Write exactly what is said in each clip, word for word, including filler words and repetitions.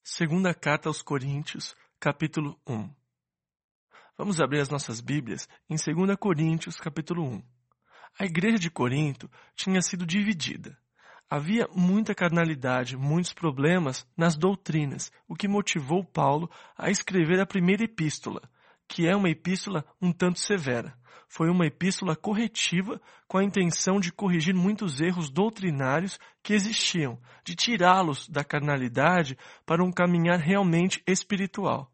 Segunda Carta aos Coríntios, capítulo um. Vamos abrir as nossas Bíblias em Segunda Coríntios, capítulo um. A igreja de Corinto tinha sido dividida. Havia muita carnalidade, muitos problemas nas doutrinas, o que motivou Paulo a escrever a primeira epístola, que é uma epístola um tanto severa. Foi uma epístola corretiva com a intenção de corrigir muitos erros doutrinários que existiam, de tirá-los da carnalidade para um caminhar realmente espiritual.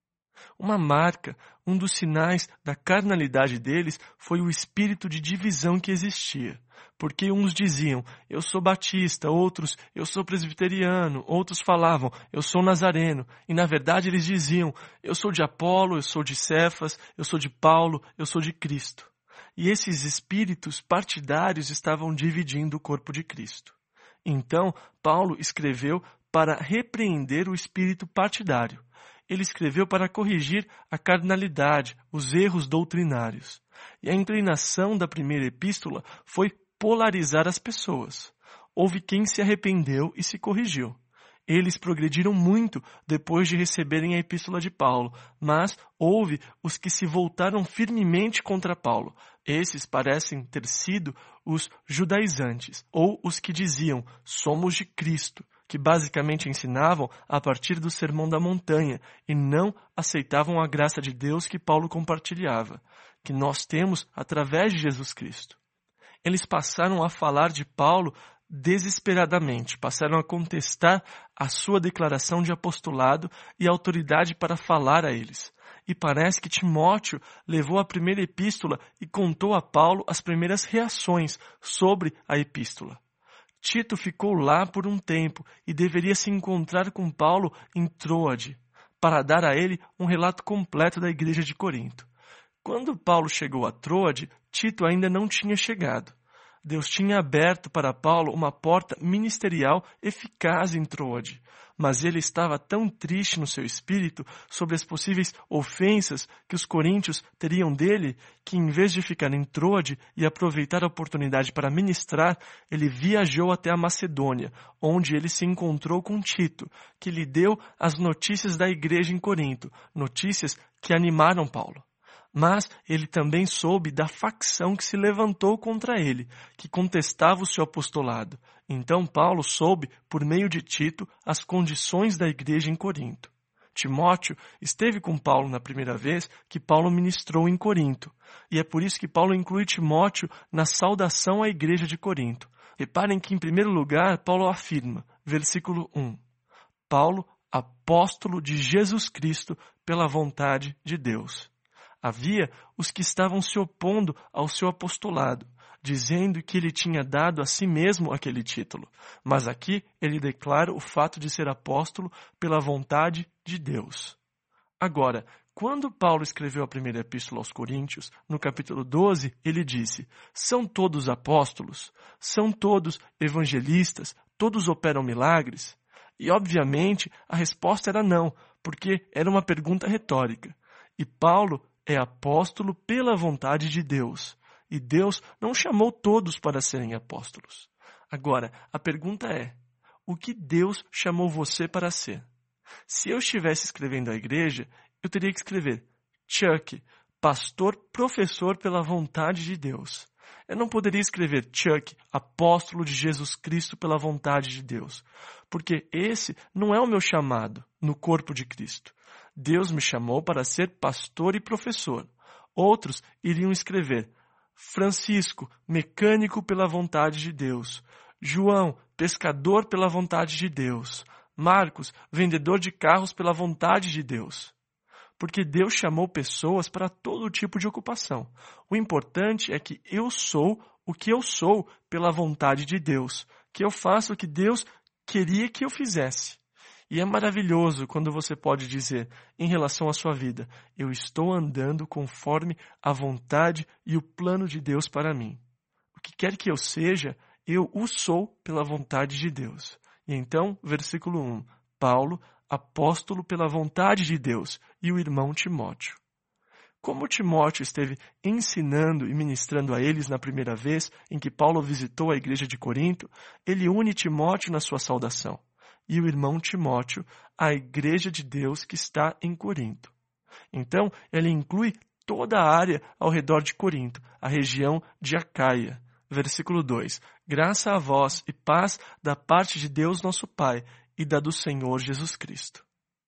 Uma marca, um dos sinais da carnalidade deles foi o espírito de divisão que existia. Porque uns diziam, eu sou batista, outros, eu sou presbiteriano, outros falavam, eu sou nazareno. E na verdade eles diziam, eu sou de Apolo, eu sou de Cefas, eu sou de Paulo, eu sou de Cristo. E esses espíritos partidários estavam dividindo o corpo de Cristo. Então, Paulo escreveu para repreender o espírito partidário. Ele escreveu para corrigir a carnalidade, os erros doutrinários. E a inclinação da primeira epístola foi polarizar as pessoas. Houve quem se arrependeu e se corrigiu. Eles progrediram muito depois de receberem a epístola de Paulo, mas houve os que se voltaram firmemente contra Paulo. Esses parecem ter sido os judaizantes, ou os que diziam, somos de Cristo, que basicamente ensinavam a partir do Sermão da Montanha e não aceitavam a graça de Deus que Paulo compartilhava, que nós temos através de Jesus Cristo. Eles passaram a falar de Paulo desesperadamente, passaram a contestar a sua declaração de apostolado e autoridade para falar a eles. E parece que Timóteo levou a primeira epístola e contou a Paulo as primeiras reações sobre a epístola. Tito ficou lá por um tempo e deveria se encontrar com Paulo em Troade, para dar a ele um relato completo da igreja de Corinto. Quando Paulo chegou a Troade, Tito ainda não tinha chegado. Deus tinha aberto para Paulo uma porta ministerial eficaz em Troade, mas ele estava tão triste no seu espírito sobre as possíveis ofensas que os coríntios teriam dele, que em vez de ficar em Troade e aproveitar a oportunidade para ministrar, ele viajou até a Macedônia, onde ele se encontrou com Tito, que lhe deu as notícias da igreja em Corinto, notícias que animaram Paulo. Mas ele também soube da facção que se levantou contra ele, que contestava o seu apostolado. Então Paulo soube, por meio de Tito, as condições da igreja em Corinto. Timóteo esteve com Paulo na primeira vez que Paulo ministrou em Corinto. E é por isso que Paulo inclui Timóteo na saudação à igreja de Corinto. Reparem que, em primeiro lugar, Paulo afirma, versículo um, Paulo, apóstolo de Jesus Cristo pela vontade de Deus. Havia os que estavam se opondo ao seu apostolado, dizendo que ele tinha dado a si mesmo aquele título. Mas aqui ele declara o fato de ser apóstolo pela vontade de Deus. Agora, quando Paulo escreveu a primeira epístola aos Coríntios, no capítulo doze, ele disse, são todos apóstolos? São todos evangelistas? Todos operam milagres? E, obviamente, a resposta era não, porque era uma pergunta retórica. E Paulo é apóstolo pela vontade de Deus. E Deus não chamou todos para serem apóstolos. Agora, a pergunta é, o que Deus chamou você para ser? Se eu estivesse escrevendo à igreja, eu teria que escrever Chuck, pastor, professor pela vontade de Deus. Eu não poderia escrever Chuck, apóstolo de Jesus Cristo pela vontade de Deus. Porque esse não é o meu chamado no corpo de Cristo. Deus me chamou para ser pastor e professor. Outros iriam escrever Francisco, mecânico pela vontade de Deus. João, pescador pela vontade de Deus. Marcos, vendedor de carros pela vontade de Deus. Porque Deus chamou pessoas para todo tipo de ocupação. O importante é que eu sou o que eu sou pela vontade de Deus. Que eu faço o que Deus queria que eu fizesse. E é maravilhoso quando você pode dizer, em relação à sua vida, eu estou andando conforme a vontade e o plano de Deus para mim. O que quer que eu seja, eu o sou pela vontade de Deus. E então, versículo um, Paulo, apóstolo pela vontade de Deus, e o irmão Timóteo. Como Timóteo esteve ensinando e ministrando a eles na primeira vez em que Paulo visitou a igreja de Corinto, ele une Timóteo na sua saudação. e o irmão Timóteo à igreja de Deus que está em Corinto. Então, ele inclui toda a área ao redor de Corinto, a região de Acaia. Versículo dois. Graça a vós e paz da parte de Deus nosso Pai e da do Senhor Jesus Cristo.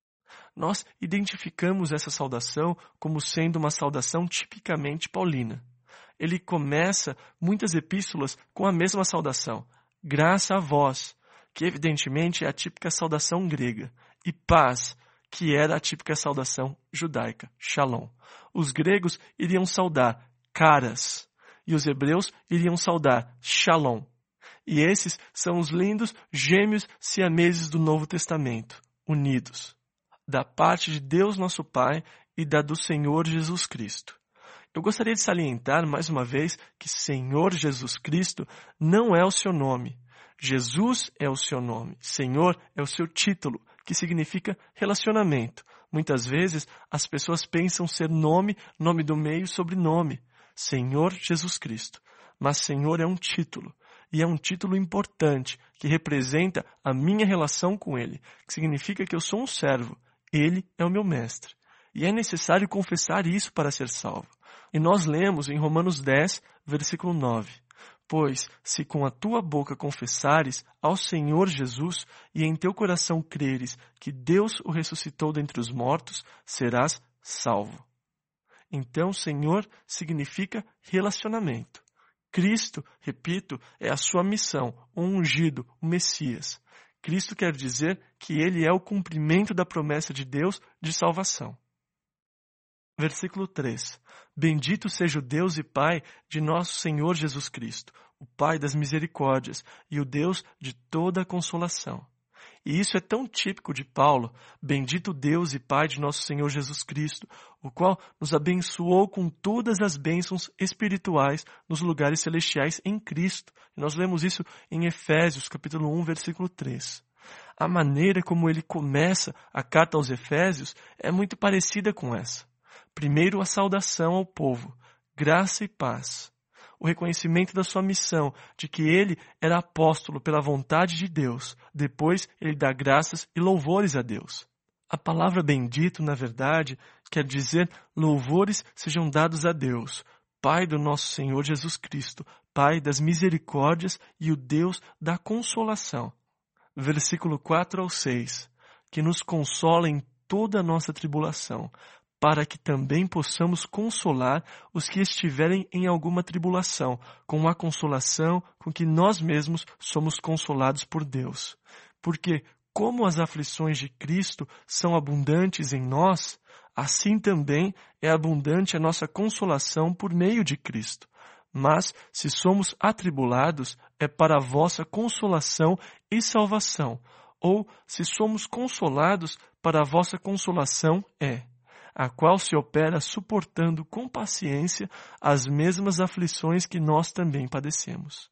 Nós identificamos essa saudação como sendo uma saudação tipicamente paulina. Ele começa muitas epístolas com a mesma saudação, graça a vós, que evidentemente é a típica saudação grega, e paz, que era a típica saudação judaica, shalom. Os gregos iriam saudar caras, e os hebreus iriam saudar shalom. E esses são os lindos gêmeos siameses do Novo Testamento, unidos, da parte de Deus nosso Pai e da do Senhor Jesus Cristo. Eu gostaria de salientar mais uma vez que Senhor Jesus Cristo não é o seu nome. Jesus é o seu nome. Senhor é o seu título, que significa relacionamento. Muitas vezes as pessoas pensam ser nome, nome do meio, sobrenome. Senhor Jesus Cristo. Mas Senhor é um título. E é um título importante, que representa a minha relação com Ele, que significa que eu sou um servo. Ele é o meu mestre. E é necessário confessar isso para ser salvo. E nós lemos em Romanos dez, versículo nove. Pois, se com a tua boca confessares ao Senhor Jesus e em teu coração creres que Deus o ressuscitou dentre os mortos, serás salvo. Então, Senhor significa relacionamento. Cristo, repito, é a sua missão, o ungido, o Messias. Cristo quer dizer que Ele é o cumprimento da promessa de Deus de salvação. Versículo três. Bendito seja o Deus e Pai de nosso Senhor Jesus Cristo, o Pai das misericórdias e o Deus de toda a consolação. E isso é tão típico de Paulo, bendito Deus e Pai de nosso Senhor Jesus Cristo, o qual nos abençoou com todas as bênçãos espirituais nos lugares celestiais em Cristo. E nós lemos isso em Efésios, capítulo um, versículo três. A maneira como ele começa a carta aos Efésios é muito parecida com essa. Primeiro, a saudação ao povo, graça e paz. O reconhecimento da sua missão, de que ele era apóstolo pela vontade de Deus. Depois, ele dá graças e louvores a Deus. A palavra bendito, na verdade, quer dizer louvores sejam dados a Deus, Pai do nosso Senhor Jesus Cristo, Pai das misericórdias e o Deus da consolação. Versículo quatro ao seis. Que nos consola em toda a nossa tribulação, para que também possamos consolar os que estiverem em alguma tribulação, com a consolação com que nós mesmos somos consolados por Deus. Porque, como as aflições de Cristo são abundantes em nós, assim também é abundante a nossa consolação por meio de Cristo. Mas, se somos atribulados, é para a vossa consolação e salvação, ou, se somos consolados, para a vossa consolação é, a qual se opera suportando com paciência as mesmas aflições que nós também padecemos.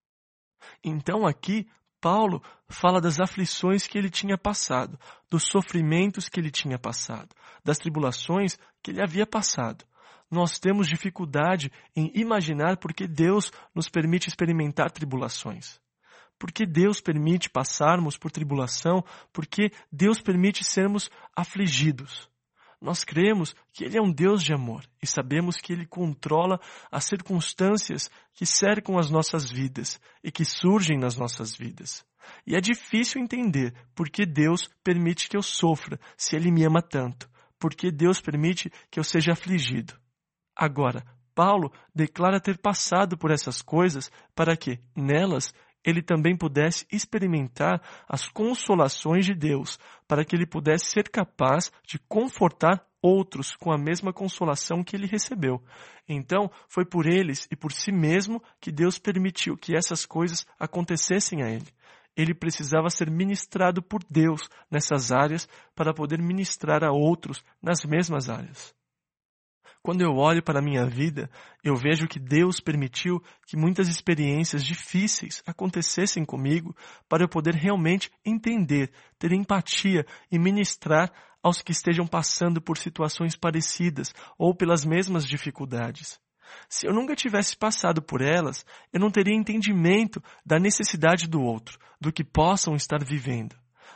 Então aqui, Paulo fala das aflições que ele tinha passado, dos sofrimentos que ele tinha passado, das tribulações que ele havia passado. Nós temos dificuldade em imaginar por que Deus nos permite experimentar tribulações. Por que Deus permite passarmos por tribulação? Por que Deus permite sermos afligidos? Nós cremos que Ele é um Deus de amor e sabemos que Ele controla as circunstâncias que cercam as nossas vidas e que surgem nas nossas vidas. E é difícil entender por que Deus permite que eu sofra se Ele me ama tanto, por que Deus permite que eu seja afligido. Agora, Paulo declara ter passado por essas coisas para que, nelas, ele também pudesse experimentar as consolações de Deus, para que ele pudesse ser capaz de confortar outros com a mesma consolação que ele recebeu. Então, foi por eles e por si mesmo que Deus permitiu que essas coisas acontecessem a ele. Ele precisava ser ministrado por Deus nessas áreas para poder ministrar a outros nas mesmas áreas. Quando eu olho para a minha vida, eu vejo que Deus permitiu que muitas experiências difíceis acontecessem comigo para eu poder realmente entender, ter empatia e ministrar aos que estejam passando por situações parecidas ou pelas mesmas dificuldades. Se eu nunca tivesse passado por elas, eu não teria entendimento da necessidade do outro, do que possam estar vivendo.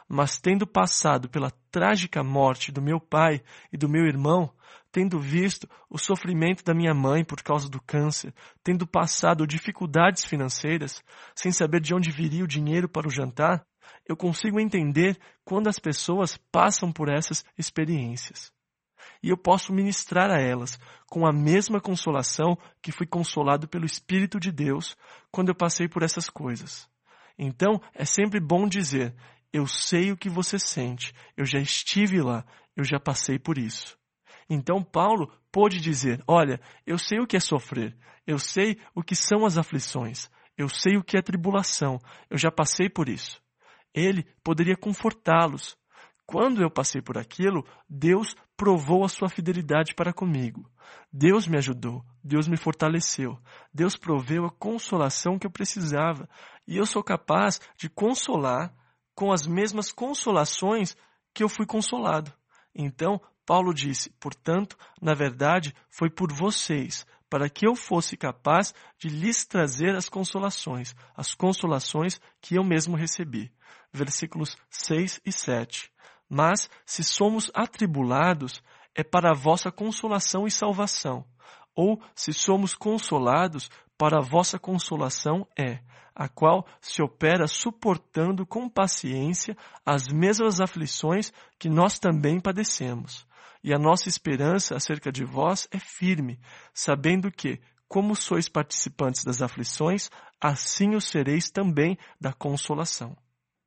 mas tendo passado pela trágica morte do meu pai e do meu irmão, tendo visto o sofrimento da minha mãe por causa do câncer, tendo passado dificuldades financeiras, sem saber de onde viria o dinheiro para o jantar, eu consigo entender quando as pessoas passam por essas experiências. E eu posso ministrar a elas com a mesma consolação que fui consolado pelo Espírito de Deus quando eu passei por essas coisas. Então, é sempre bom dizer, eu sei o que você sente, eu já estive lá, eu já passei por isso. Então, Paulo pôde dizer, olha, eu sei o que é sofrer, eu sei o que são as aflições, eu sei o que é tribulação, eu já passei por isso. Ele poderia confortá-los. Quando eu passei por aquilo, Deus provou a sua fidelidade para comigo. Deus me ajudou, Deus me fortaleceu, Deus proveu a consolação que eu precisava. E eu sou capaz de consolar com as mesmas consolações que eu fui consolado. Então, Paulo disse, portanto, na verdade, foi por vocês, para que eu fosse capaz de lhes trazer as consolações, as consolações que eu mesmo recebi. Versículos seis e sete. Mas, se somos atribulados, é para a vossa consolação e salvação. Ou, se somos consolados, para a vossa consolação é, a qual se opera suportando com paciência as mesmas aflições que nós também padecemos. E a nossa esperança acerca de vós é firme, sabendo que, como sois participantes das aflições, assim o sereis também da consolação.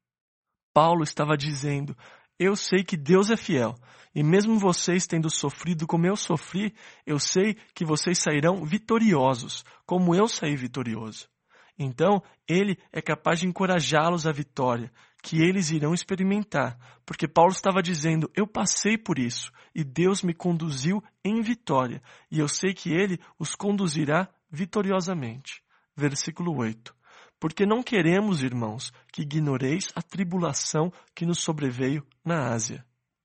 Paulo estava dizendo, eu sei que Deus é fiel, e mesmo vocês tendo sofrido como eu sofri, eu sei que vocês sairão vitoriosos, como eu saí vitorioso. Então, ele é capaz de encorajá-los à vitória, que eles irão experimentar, porque Paulo estava dizendo, eu passei por isso, e Deus me conduziu em vitória, e eu sei que ele os conduzirá vitoriosamente. Versículo oito. Porque não queremos, irmãos, que ignoreis a tribulação que nos sobreveio na Ásia.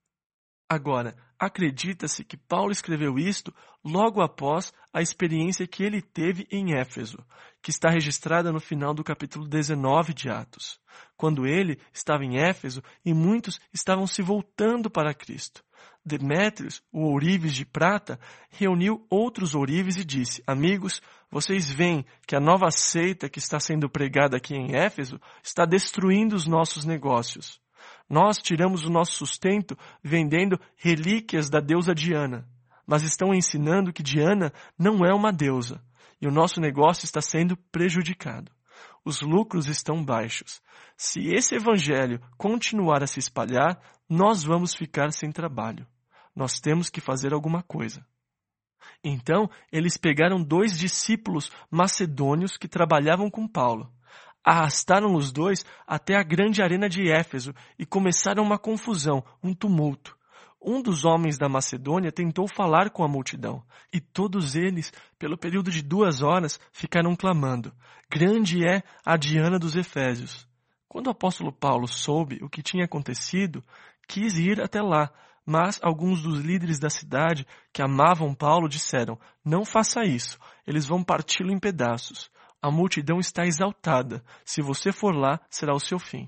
Agora, acredita-se que Paulo escreveu isto logo após a experiência que ele teve em Éfeso, que está registrada no final do capítulo dezenove de Atos, quando ele estava em Éfeso e muitos estavam se voltando para Cristo. Demétrios, o ourives de prata, reuniu outros ourives e disse, amigos, vocês veem que a nova seita que está sendo pregada aqui em Éfeso está destruindo os nossos negócios. Nós tiramos o nosso sustento vendendo relíquias da deusa Diana, mas estão ensinando que Diana não é uma deusa, e o nosso negócio está sendo prejudicado. Os lucros estão baixos. Se esse evangelho continuar a se espalhar, nós vamos ficar sem trabalho. Nós temos que fazer alguma coisa. Então, eles pegaram dois discípulos macedônios que trabalhavam com Paulo. Arrastaram os dois até a grande arena de Éfeso e começaram uma confusão, um tumulto. Um dos homens da Macedônia tentou falar com a multidão, e todos eles, pelo período de duas horas, ficaram clamando, grande é a Diana dos Efésios. Quando o apóstolo Paulo soube o que tinha acontecido, quis ir até lá, mas alguns dos líderes da cidade que amavam Paulo disseram, não faça isso, eles vão parti-lo em pedaços. A multidão está exaltada, se você for lá, será o seu fim.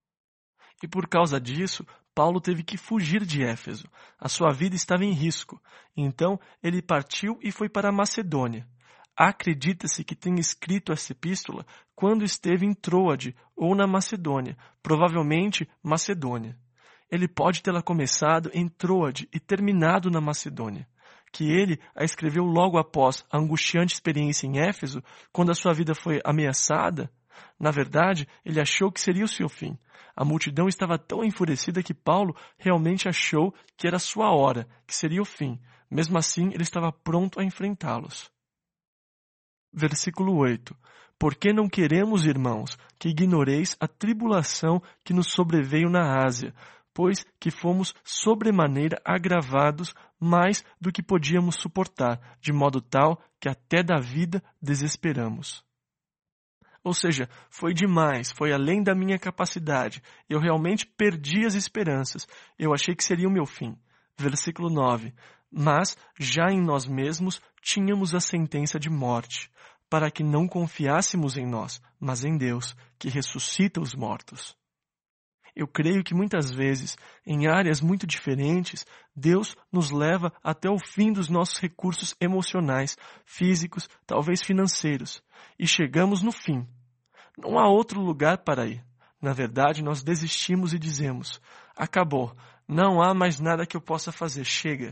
E por causa disso, Paulo teve que fugir de Éfeso. A sua vida estava em risco. Então, ele partiu e foi para a Macedônia. Acredita-se que tenha escrito essa epístola quando esteve em Troade ou na Macedônia, provavelmente Macedônia. Ele pode tê-la começado em Troade e terminado na Macedônia, que ele a escreveu logo após a angustiante experiência em Éfeso, quando a sua vida foi ameaçada. Na verdade, ele achou que seria o seu fim. A multidão estava tão enfurecida que Paulo realmente achou que era a sua hora, que seria o fim. Mesmo assim, ele estava pronto a enfrentá-los. Versículo oito. Porque não queremos, irmãos, que ignoreis a tribulação que nos sobreveio na Ásia, pois que fomos sobremaneira agravados mais do que podíamos suportar, de modo tal que até da vida desesperamos. Ou seja, foi demais, foi além da minha capacidade. Eu realmente perdi as esperanças. Eu achei que seria o meu fim. Versículo nove. Mas, já em nós mesmos, tínhamos a sentença de morte, para que não confiássemos em nós, mas em Deus, que ressuscita os mortos. Eu creio que muitas vezes, em áreas muito diferentes, Deus nos leva até o fim dos nossos recursos emocionais, físicos, talvez financeiros, e chegamos no fim. Não há outro lugar para ir. Na verdade, nós desistimos e dizemos, acabou, não há mais nada que eu possa fazer, chega.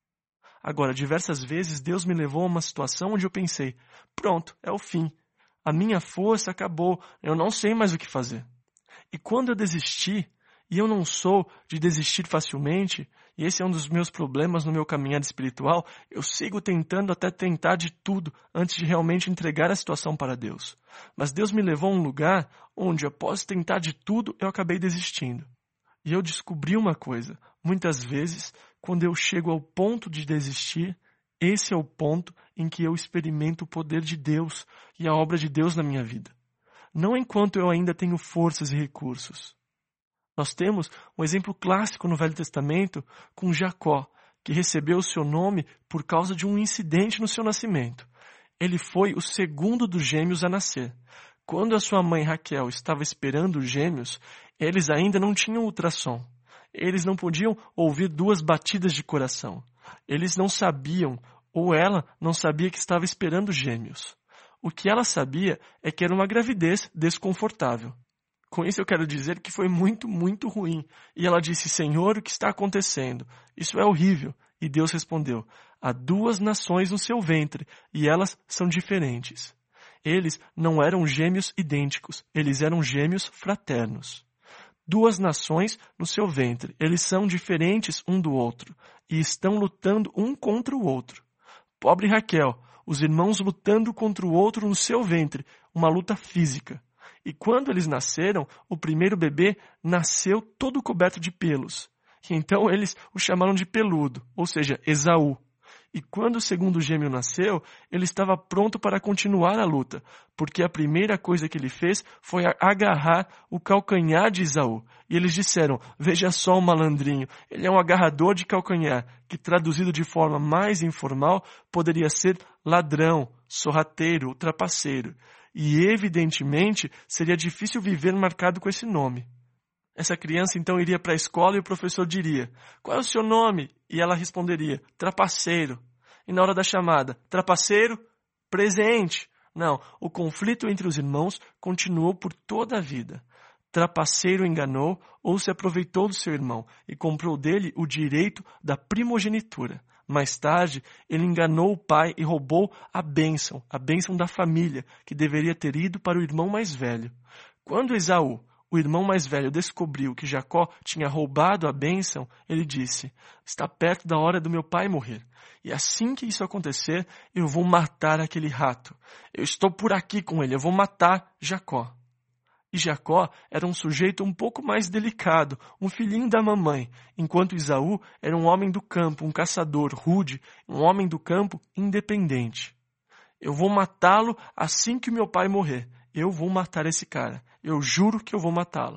Agora, diversas vezes Deus me levou a uma situação onde eu pensei, pronto, é o fim. A minha força acabou, eu não sei mais o que fazer. E quando eu desisti, e eu não sou de desistir facilmente, e esse é um dos meus problemas no meu caminhar espiritual, eu sigo tentando até tentar de tudo antes de realmente entregar a situação para Deus. Mas Deus me levou a um lugar onde, após tentar de tudo, eu acabei desistindo. E eu descobri uma coisa, muitas vezes, quando eu chego ao ponto de desistir, esse é o ponto em que eu experimento o poder de Deus e a obra de Deus na minha vida. Não enquanto eu ainda tenho forças e recursos. Nós temos um exemplo clássico no Velho Testamento com Jacó, que recebeu o seu nome por causa de um incidente no seu nascimento. Ele foi o segundo dos gêmeos a nascer. Quando a sua mãe Raquel estava esperando os gêmeos, eles ainda não tinham ultrassom. Eles não podiam ouvir duas batidas de coração. Eles não sabiam, ou ela não sabia que estava esperando gêmeos. O que ela sabia é que era uma gravidez desconfortável. Com isso eu quero dizer que foi muito, muito ruim. E ela disse, Senhor, o que está acontecendo? Isso é horrível. E Deus respondeu, há duas nações no seu ventre, e elas são diferentes. Eles não eram gêmeos idênticos, eles eram gêmeos fraternos. Duas nações no seu ventre, eles são diferentes um do outro, e estão lutando um contra o outro. Pobre Raquel, os irmãos lutando contra o outro no seu ventre, uma luta física. E quando eles nasceram, o primeiro bebê nasceu todo coberto de pelos. E então eles o chamaram de peludo, ou seja, Esaú. E quando o segundo gêmeo nasceu, ele estava pronto para continuar a luta, porque a primeira coisa que ele fez foi agarrar o calcanhar de Esaú. E eles disseram, veja só o malandrinho, ele é um agarrador de calcanhar, que traduzido de forma mais informal, poderia ser ladrão, sorrateiro, trapaceiro. E evidentemente seria difícil viver marcado com esse nome. Essa criança então iria para a escola e o professor diria, qual é o seu nome? E ela responderia, trapaceiro. E na hora da chamada, trapaceiro, presente. Não, o conflito entre os irmãos continuou por toda a vida. Trapaceiro enganou ou se aproveitou do seu irmão e comprou dele o direito da primogenitura. Mais tarde, ele enganou o pai e roubou a bênção, a bênção da família, que deveria ter ido para o irmão mais velho. Quando Esaú, o irmão mais velho, descobriu que Jacó tinha roubado a bênção, ele disse, está perto da hora do meu pai morrer. E assim que isso acontecer, eu vou matar aquele rato. Eu estou por aqui com ele, eu vou matar Jacó. E Jacó era um sujeito um pouco mais delicado, um filhinho da mamãe, enquanto Esaú era um homem do campo, um caçador rude, um homem do campo independente. Eu vou matá-lo assim que meu pai morrer. Eu vou matar esse cara. Eu juro que eu vou matá-lo.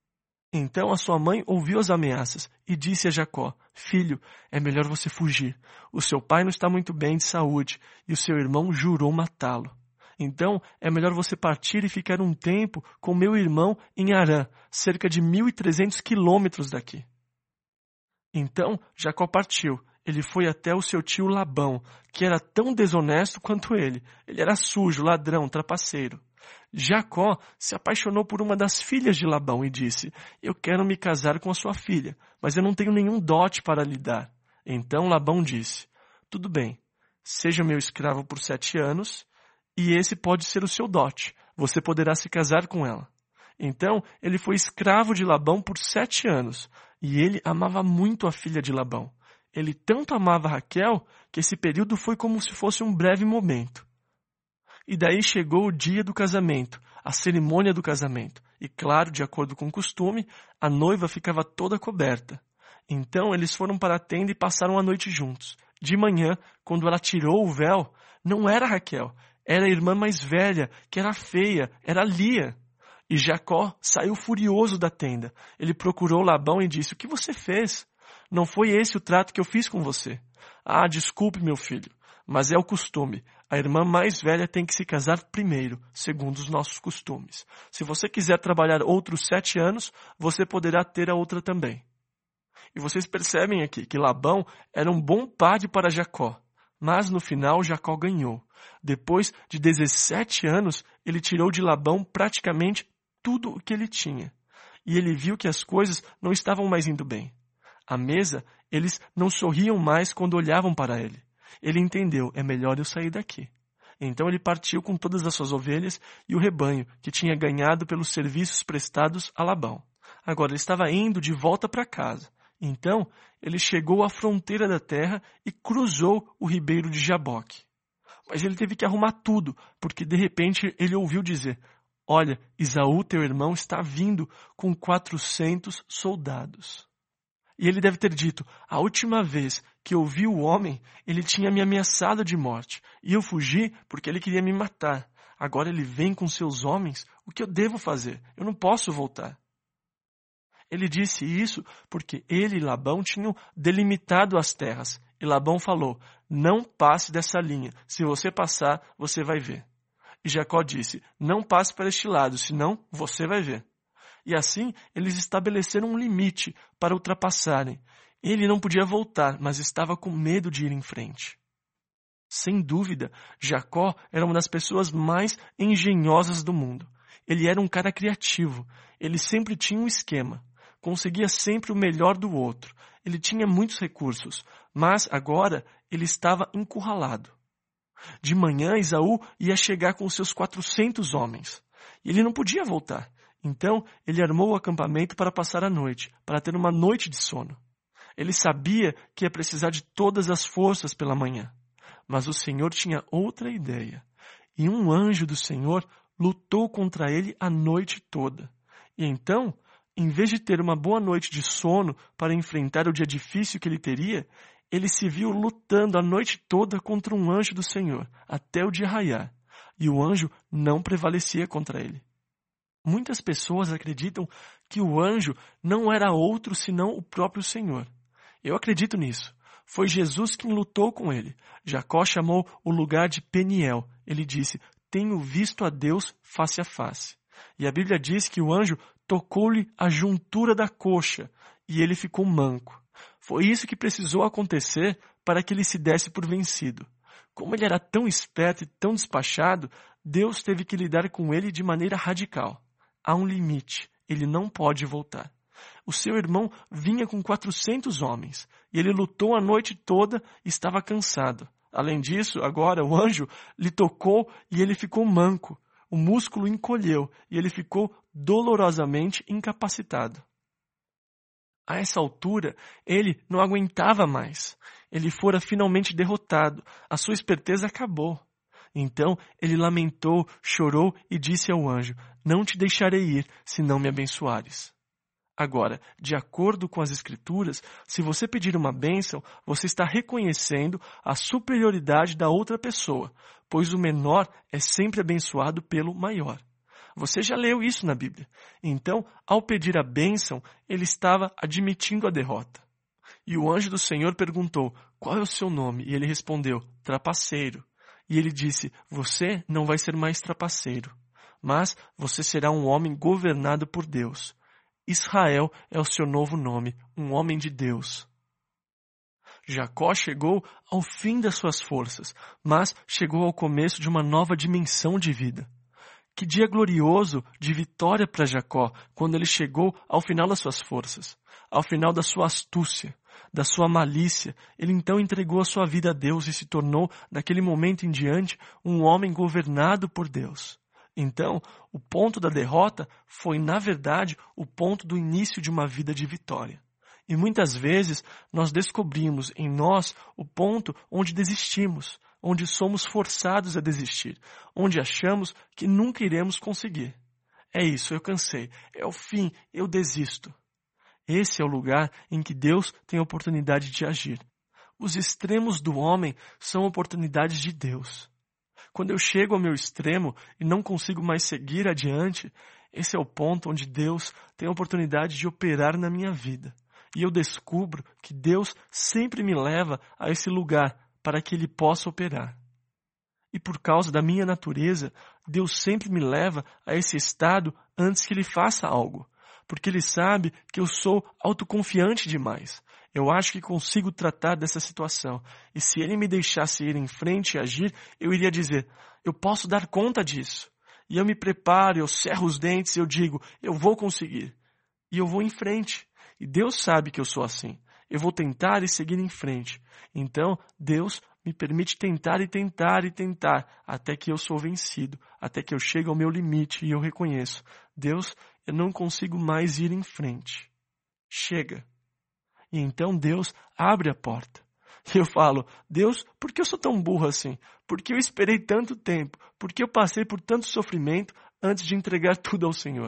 Então a sua mãe ouviu as ameaças e disse a Jacó, filho, é melhor você fugir. O seu pai não está muito bem de saúde e o seu irmão jurou matá-lo. Então é melhor você partir e ficar um tempo com meu irmão em Harã, cerca de mil e trezentos quilômetros daqui. Então Jacó partiu. Ele foi até o seu tio Labão, que era tão desonesto quanto ele. Ele era sujo, ladrão, trapaceiro. Jacó se apaixonou por uma das filhas de Labão e disse, eu quero me casar com a sua filha, mas eu não tenho nenhum dote para lhe dar. Então Labão disse, tudo bem, seja meu escravo por sete anos, e esse pode ser o seu dote, você poderá se casar com ela. Então ele foi escravo de Labão por sete anos, e ele amava muito a filha de Labão. Ele tanto amava Raquel, que esse período foi como se fosse um breve momento. E daí chegou o dia do casamento, a cerimônia do casamento. E claro, de acordo com o costume, a noiva ficava toda coberta. Então eles foram para a tenda e passaram a noite juntos. De manhã, quando ela tirou o véu, não era Raquel, era a irmã mais velha, que era feia, era Lia. E Jacó saiu furioso da tenda. Ele procurou Labão e disse, o que você fez? Não foi esse o trato que eu fiz com você. Ah, desculpe, meu filho. Mas é o costume. a irmã mais velha tem que se casar primeiro, segundo os nossos costumes. Se você quiser trabalhar outros sete anos, você poderá ter a outra também. E vocês percebem aqui que Labão era um bom padre para Jacó. Mas no final Jacó ganhou. Depois de dezessete anos, ele tirou de Labão praticamente tudo o que ele tinha. E ele viu que as coisas não estavam mais indo bem. À mesa, eles não sorriam mais quando olhavam para ele. Ele entendeu, é melhor eu sair daqui. Então ele partiu com todas as suas ovelhas e o rebanho que tinha ganhado pelos serviços prestados a Labão. Agora ele estava indo de volta para casa. Então ele chegou à fronteira da terra e cruzou o ribeiro de Jaboque. Mas ele teve que arrumar tudo, porque de repente ele ouviu dizer: olha, Esaú, teu irmão, está vindo com quatrocentos soldados. E ele deve ter dito: a última vez que eu vi o homem, ele tinha me ameaçado de morte, e eu fugi porque ele queria me matar. Agora ele vem com seus homens, o que eu devo fazer? Eu não posso voltar. Ele disse isso porque ele e Labão tinham delimitado as terras. E Labão falou: não passe dessa linha. Se você passar, você vai ver. E Jacó disse: não passe para este lado, senão você vai ver. E assim eles estabeleceram um limite para ultrapassarem. Ele não podia voltar, mas estava com medo de ir em frente. Sem dúvida, Jacó era uma das pessoas mais engenhosas do mundo. Ele era um cara criativo. Ele sempre tinha um esquema. Conseguia sempre o melhor do outro. Ele tinha muitos recursos, mas agora ele estava encurralado. De manhã, Esaú ia chegar com seus quatrocentos homens. E ele não podia voltar. Então, ele armou o acampamento para passar a noite, para ter uma noite de sono. Ele sabia que ia precisar de todas as forças pela manhã. Mas o Senhor tinha outra ideia. E um anjo do Senhor lutou contra ele a noite toda. E então, em vez de ter uma boa noite de sono para enfrentar o dia difícil que ele teria, ele se viu lutando a noite toda contra um anjo do Senhor, até o dia raiar. E o anjo não prevalecia contra ele. Muitas pessoas acreditam que o anjo não era outro senão o próprio Senhor. Eu acredito nisso. Foi Jesus quem lutou com ele. Jacó chamou o lugar de Peniel. Ele disse: tenho visto a Deus face a face. E a Bíblia diz que o anjo tocou-lhe a juntura da coxa e ele ficou manco. Foi isso que precisou acontecer para que ele se desse por vencido. Como ele era tão esperto e tão despachado, Deus teve que lidar com ele de maneira radical. Há um limite. Ele não pode voltar. O seu irmão vinha com quatrocentos homens e ele lutou a noite toda e estava cansado. Além disso, agora o anjo lhe tocou e ele ficou manco. O músculo encolheu e ele ficou dolorosamente incapacitado. A essa altura, ele não aguentava mais. Ele fora finalmente derrotado. A sua esperteza acabou. Então ele lamentou, chorou e disse ao anjo: não te deixarei ir, se não me abençoares. Agora, de acordo com as Escrituras, se você pedir uma bênção, você está reconhecendo a superioridade da outra pessoa, pois o menor é sempre abençoado pelo maior. Você já leu isso na Bíblia. Então, ao pedir a bênção, ele estava admitindo a derrota. E o anjo do Senhor perguntou: qual é o seu nome? E ele respondeu: trapaceiro. E ele disse: você não vai ser mais trapaceiro, mas você será um homem governado por Deus. Israel é o seu novo nome, um homem de Deus. Jacó chegou ao fim das suas forças, mas chegou ao começo de uma nova dimensão de vida. Que dia glorioso de vitória para Jacó, quando ele chegou ao final das suas forças, ao final da sua astúcia, da sua malícia. Ele então entregou a sua vida a Deus e se tornou, daquele momento em diante, um homem governado por Deus. Então, o ponto da derrota foi, na verdade, o ponto do início de uma vida de vitória. E muitas vezes nós descobrimos em nós o ponto onde desistimos, onde somos forçados a desistir, onde achamos que nunca iremos conseguir. É isso, eu cansei, é o fim, eu desisto. Esse é o lugar em que Deus tem a oportunidade de agir. Os extremos do homem são oportunidades de Deus. Quando eu chego ao meu extremo e não consigo mais seguir adiante, esse é o ponto onde Deus tem a oportunidade de operar na minha vida. E eu descubro que Deus sempre me leva a esse lugar para que Ele possa operar. E por causa da minha natureza, Deus sempre me leva a esse estado antes que Ele faça algo. Porque Ele sabe que eu sou autoconfiante demais. Eu acho que consigo tratar dessa situação. E se Ele me deixasse ir em frente e agir, eu iria dizer, eu posso dar conta disso. E eu me preparo, eu cerro os dentes e eu digo, eu vou conseguir. E eu vou em frente. E Deus sabe que eu sou assim. Eu vou tentar e seguir em frente. Então, Deus me permite tentar e tentar e tentar, até que eu sou vencido, até que eu chego ao meu limite e eu reconheço, Deus, eu não consigo mais ir em frente. Chega. E então Deus abre a porta. E eu falo, Deus, por que eu sou tão burro assim? Por que eu esperei tanto tempo? Por que eu passei por tanto sofrimento antes de entregar tudo ao Senhor?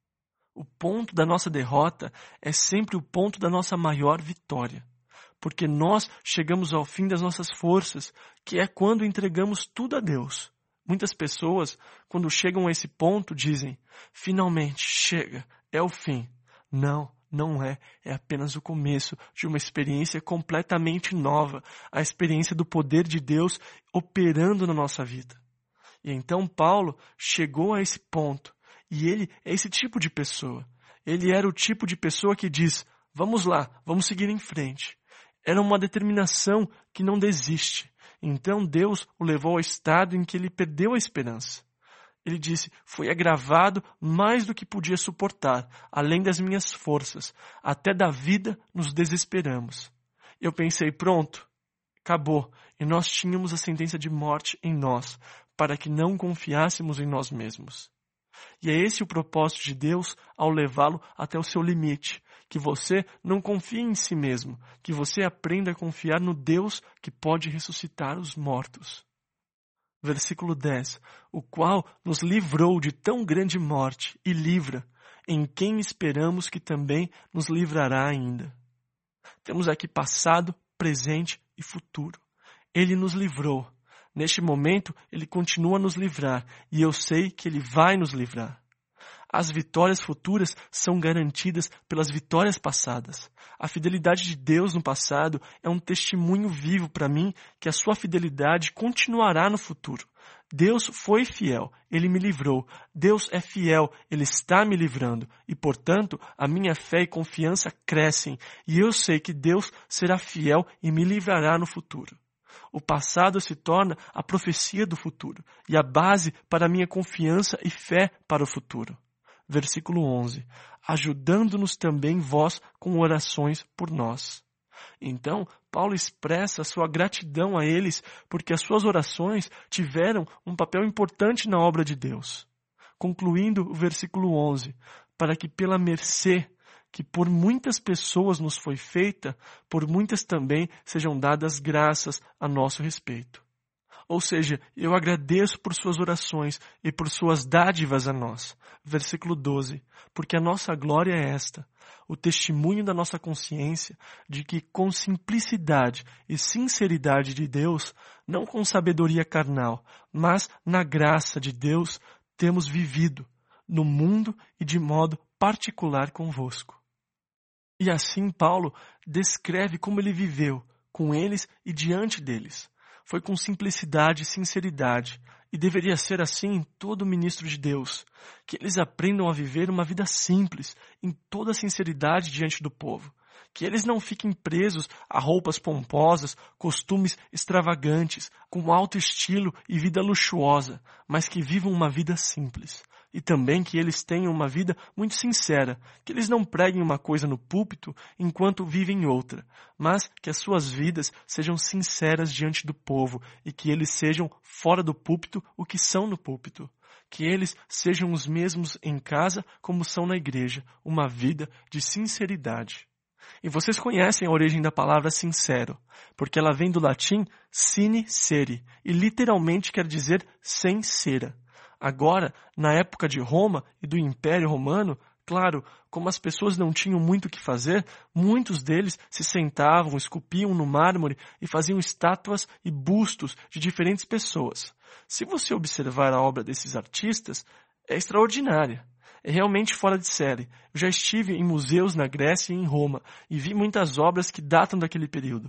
O ponto da nossa derrota é sempre o ponto da nossa maior vitória. Porque nós chegamos ao fim das nossas forças, que é quando entregamos tudo a Deus. Muitas pessoas, quando chegam a esse ponto, dizem, finalmente, chega, é o fim. Não, não é. É apenas o começo de uma experiência completamente nova, a experiência do poder de Deus operando na nossa vida. E então Paulo chegou a esse ponto, e ele é esse tipo de pessoa. Ele era o tipo de pessoa que diz, vamos lá, vamos seguir em frente. Era uma determinação que não desiste. Então Deus o levou ao estado em que ele perdeu a esperança. Ele disse, foi agravado mais do que podia suportar, além das minhas forças. Até da vida nos desesperamos. Eu pensei, pronto, acabou. E nós tínhamos a sentença de morte em nós, para que não confiássemos em nós mesmos. E é esse o propósito de Deus ao levá-lo até o seu limite. Que você não confie em si mesmo, que você aprenda a confiar no Deus que pode ressuscitar os mortos. Versículo dez. O qual nos livrou de tão grande morte e livra, em quem esperamos que também nos livrará ainda. Temos aqui passado, presente e futuro. Ele nos livrou. Neste momento, Ele continua a nos livrar, e eu sei que Ele vai nos livrar. As vitórias futuras são garantidas pelas vitórias passadas. A fidelidade de Deus no passado é um testemunho vivo para mim que a sua fidelidade continuará no futuro. Deus foi fiel, Ele me livrou. Deus é fiel, Ele está me livrando. E, portanto, a minha fé e confiança crescem. E eu sei que Deus será fiel e me livrará no futuro. O passado se torna a profecia do futuro e a base para a minha confiança e fé para o futuro. Versículo onze. Ajudando-nos também vós com orações por nós. Então, Paulo expressa a sua gratidão a eles porque as suas orações tiveram um papel importante na obra de Deus. Concluindo o versículo onze. Para que pela mercê que por muitas pessoas nos foi feita, por muitas também sejam dadas graças a nosso respeito. Ou seja, eu agradeço por suas orações e por suas dádivas a nós. Versículo doze. Porque a nossa glória é esta, o testemunho da nossa consciência de que com simplicidade e sinceridade de Deus, não com sabedoria carnal, mas na graça de Deus, temos vivido no mundo e de modo particular convosco. E assim Paulo descreve como ele viveu com eles e diante deles. Foi com simplicidade e sinceridade, e deveria ser assim em todo ministro de Deus, que eles aprendam a viver uma vida simples, em toda sinceridade diante do povo, que eles não fiquem presos a roupas pomposas, costumes extravagantes, com alto estilo e vida luxuosa, mas que vivam uma vida simples. E também que eles tenham uma vida muito sincera, que eles não preguem uma coisa no púlpito enquanto vivem outra, mas que as suas vidas sejam sinceras diante do povo e que eles sejam fora do púlpito o que são no púlpito. Que eles sejam os mesmos em casa como são na igreja, uma vida de sinceridade. E vocês conhecem a origem da palavra sincero, porque ela vem do latim sine cere e literalmente quer dizer sem cera. Agora, na época de Roma e do Império Romano, claro, como as pessoas não tinham muito o que fazer, muitos deles se sentavam, esculpiam no mármore e faziam estátuas e bustos de diferentes pessoas. Se você observar a obra desses artistas, é extraordinária. É realmente fora de série. Eu já estive em museus na Grécia e em Roma e vi muitas obras que datam daquele período.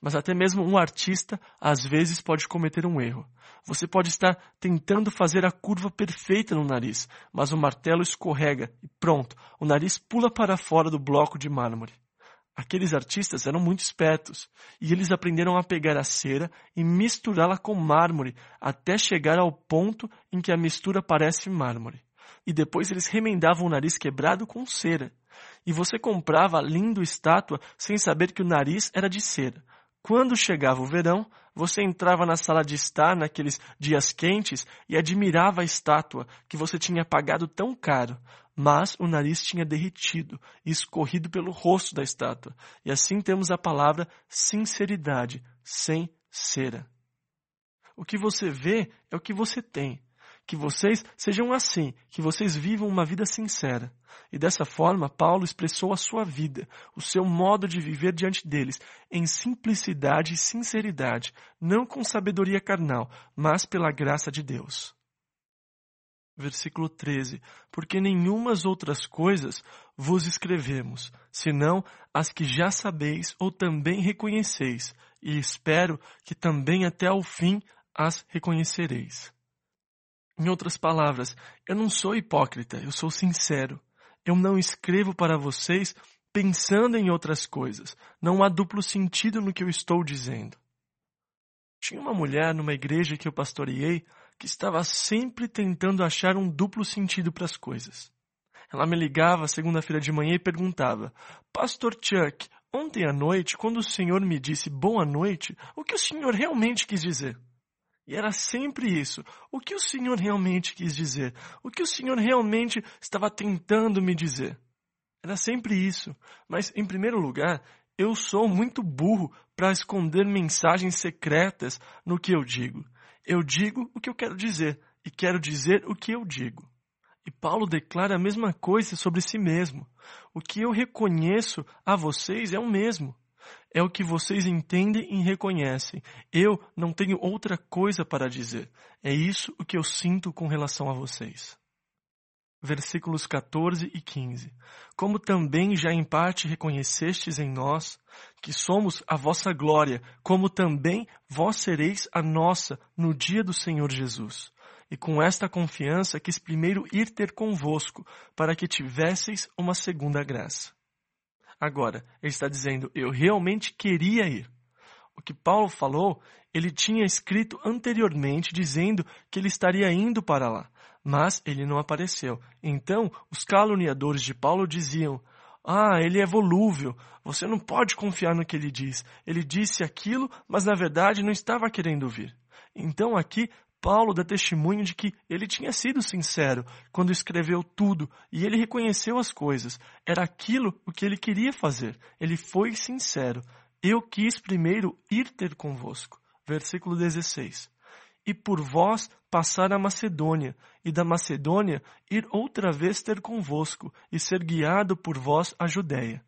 Mas até mesmo um artista, às vezes, pode cometer um erro. Você pode estar tentando fazer a curva perfeita no nariz, mas o martelo escorrega e pronto, o nariz pula para fora do bloco de mármore. Aqueles artistas eram muito espertos, e eles aprenderam a pegar a cera e misturá-la com mármore, até chegar ao ponto em que a mistura parece mármore. E depois eles remendavam o nariz quebrado com cera. E você comprava a linda estátua sem saber que o nariz era de cera. Quando chegava o verão, você entrava na sala de estar naqueles dias quentes e admirava a estátua que você tinha pagado tão caro, mas o nariz tinha derretido e escorrido pelo rosto da estátua. E assim temos a palavra sinceridade, sem cera. O que você vê é o que você tem. Que vocês sejam assim, que vocês vivam uma vida sincera. E dessa forma, Paulo expressou a sua vida, o seu modo de viver diante deles, em simplicidade e sinceridade, não com sabedoria carnal, mas pela graça de Deus. Versículo treze. Porque nenhumas outras coisas vos escrevemos, senão as que já sabeis ou também reconheceis, e espero que também até ao fim as reconhecereis. Em outras palavras, eu não sou hipócrita, eu sou sincero. Eu não escrevo para vocês pensando em outras coisas. Não há duplo sentido no que eu estou dizendo. Tinha uma mulher numa igreja que eu pastoreei que estava sempre tentando achar um duplo sentido para as coisas. Ela me ligava segunda-feira de manhã e perguntava: Pastor Chuck, ontem à noite, quando o senhor me disse boa noite, o que o senhor realmente quis dizer? E era sempre isso. O que o Senhor realmente quis dizer? O que o Senhor realmente estava tentando me dizer? Era sempre isso. Mas, em primeiro lugar, eu sou muito burro para esconder mensagens secretas no que eu digo. Eu digo o que eu quero dizer e quero dizer o que eu digo. E Paulo declara a mesma coisa sobre si mesmo. O que eu reconheço a vocês é o mesmo. É o que vocês entendem e reconhecem. Eu não tenho outra coisa para dizer. É isso o que eu sinto com relação a vocês. Versículos quatorze e quinze. Como também já em parte reconhecestes em nós, que somos a vossa glória, como também vós sereis a nossa no dia do Senhor Jesus. E com esta confiança quis primeiro ir ter convosco, para que tivesseis uma segunda graça. Agora, ele está dizendo, eu realmente queria ir. O que Paulo falou, ele tinha escrito anteriormente dizendo que ele estaria indo para lá, mas ele não apareceu. Então, os caluniadores de Paulo diziam, ah, ele é volúvel, você não pode confiar no que ele diz. Ele disse aquilo, mas na verdade não estava querendo vir. Então aqui, Paulo dá testemunho de que ele tinha sido sincero quando escreveu tudo e ele reconheceu as coisas. Era aquilo o que ele queria fazer. Ele foi sincero. Eu quis primeiro ir ter convosco. Versículo dezesseis. E por vós passar a Macedônia, e da Macedônia ir outra vez ter convosco, e ser guiado por vós à Judéia.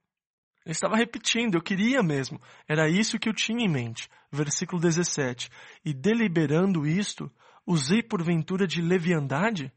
Ele estava repetindo, eu queria mesmo. Era isso que eu tinha em mente. Versículo dezessete. E deliberando isto, usei porventura de leviandade?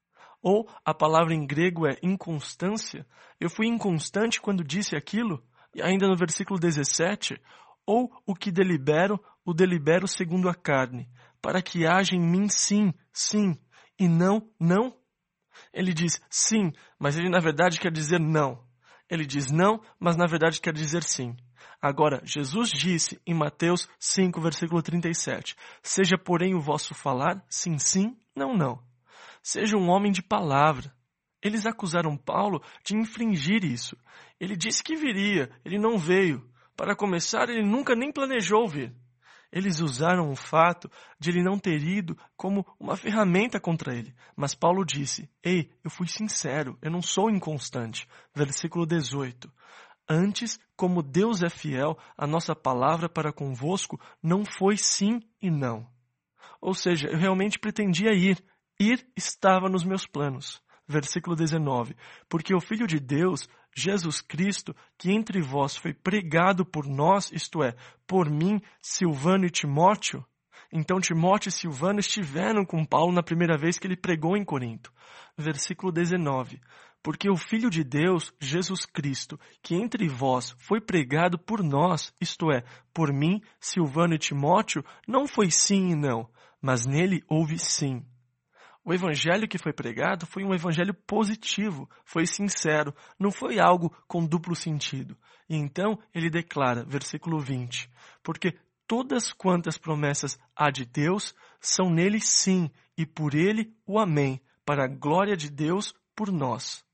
Ou a palavra em grego é inconstância? Eu fui inconstante quando disse aquilo? E ainda no versículo dezessete, ou o que delibero, o delibero segundo a carne, para que haja em mim sim, sim, e não, não? Ele diz sim, mas ele na verdade quer dizer não. Ele diz não, mas na verdade quer dizer sim. Agora, Jesus disse em Mateus cinco, versículo trinta e sete, seja porém o vosso falar, sim, sim, não, não. Seja um homem de palavra. Eles acusaram Paulo de infringir isso. Ele disse que viria, ele não veio. Para começar, ele nunca nem planejou vir. Eles usaram o fato de ele não ter ido como uma ferramenta contra ele. Mas Paulo disse, ei, eu fui sincero, eu não sou inconstante. Versículo dezoito. Antes, como Deus é fiel, a nossa palavra para convosco não foi sim e não. Ou seja, eu realmente pretendia ir. Ir estava nos meus planos. Versículo dezenove. Porque o Filho de Deus, Jesus Cristo, que entre vós foi pregado por nós, isto é, por mim, Silvano e Timóteo. Então Timóteo e Silvano estiveram com Paulo na primeira vez que ele pregou em Corinto. Versículo dezenove. Porque o Filho de Deus, Jesus Cristo, que entre vós foi pregado por nós, isto é, por mim, Silvano e Timóteo, não foi sim e não, mas nele houve sim. O evangelho que foi pregado foi um evangelho positivo, foi sincero, não foi algo com duplo sentido. E então ele declara, versículo vinte, porque todas quantas promessas há de Deus são nele sim, e por ele o amém, para a glória de Deus por nós.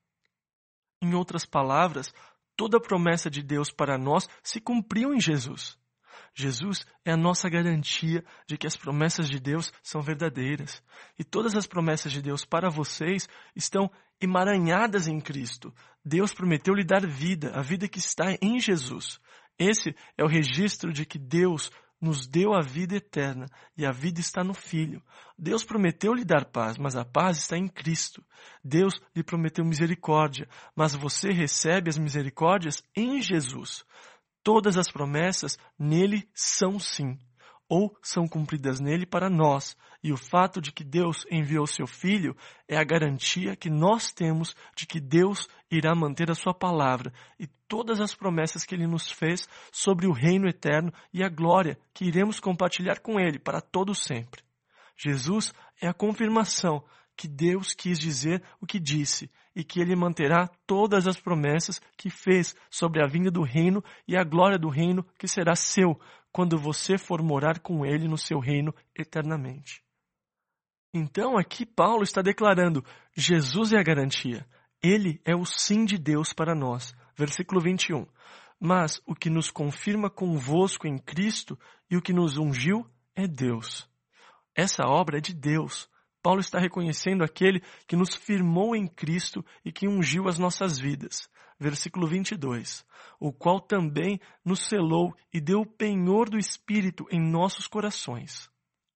Em outras palavras, toda promessa de Deus para nós se cumpriu em Jesus. Jesus é a nossa garantia de que as promessas de Deus são verdadeiras. E todas as promessas de Deus para vocês estão emaranhadas em Cristo. Deus prometeu lhe dar vida, a vida que está em Jesus. Esse é o registro de que Deus nos deu a vida eterna e a vida está no Filho. Deus prometeu lhe dar paz, mas a paz está em Cristo. Deus lhe prometeu misericórdia, mas você recebe as misericórdias em Jesus. Todas as promessas nele são sim, ou são cumpridas nele para nós. E o fato de que Deus enviou seu Filho é a garantia que nós temos de que Deus irá manter a sua palavra e todas as promessas que ele nos fez sobre o reino eterno e a glória que iremos compartilhar com ele para todo sempre. Jesus é a confirmação que Deus quis dizer o que disse e que ele manterá todas as promessas que fez sobre a vinda do reino e a glória do reino que será seu quando você for morar com ele no seu reino eternamente. Então aqui Paulo está declarando, Jesus é a garantia, ele é o sim de Deus para nós. Versículo vinte e um, mas o que nos confirma convosco em Cristo e o que nos ungiu é Deus. Essa obra é de Deus. Paulo está reconhecendo aquele que nos firmou em Cristo e que ungiu as nossas vidas. Versículo vinte e dois. O qual também nos selou e deu o penhor do Espírito em nossos corações.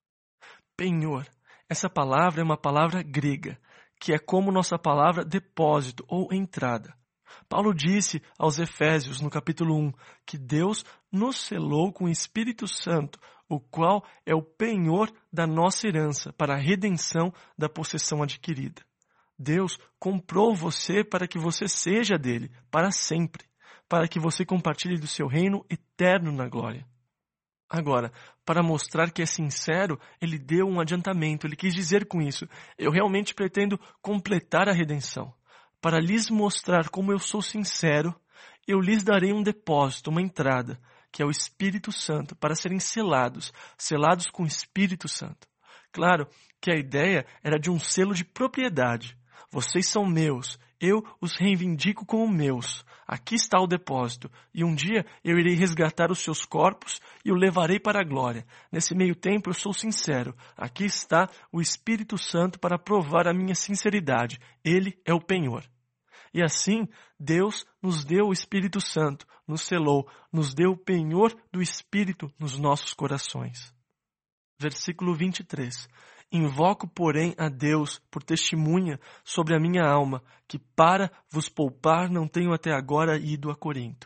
Penhor. Essa palavra é uma palavra grega, que é como nossa palavra depósito ou entrada. Paulo disse aos Efésios, no capítulo um, que Deus nos selou com o Espírito Santo, o qual é o penhor da nossa herança para a redenção da possessão adquirida. Deus comprou você para que você seja dele, para sempre, para que você compartilhe do seu reino eterno na glória. Agora, para mostrar que é sincero, ele deu um adiantamento, ele quis dizer com isso, eu realmente pretendo completar a redenção. Para lhes mostrar como eu sou sincero, eu lhes darei um depósito, uma entrada, que é o Espírito Santo, para serem selados, selados com o Espírito Santo. Claro que a ideia era de um selo de propriedade. Vocês são meus, eu os reivindico como meus. Aqui está o depósito, e um dia eu irei resgatar os seus corpos e o levarei para a glória. Nesse meio tempo eu sou sincero. Aqui está o Espírito Santo para provar a minha sinceridade. Ele é o penhor. E assim, Deus nos deu o Espírito Santo, nos selou, nos deu o penhor do Espírito nos nossos corações. Versículo vinte e três. Invoco, porém, a Deus por testemunha sobre a minha alma, que para vos poupar não tenho até agora ido a Corinto.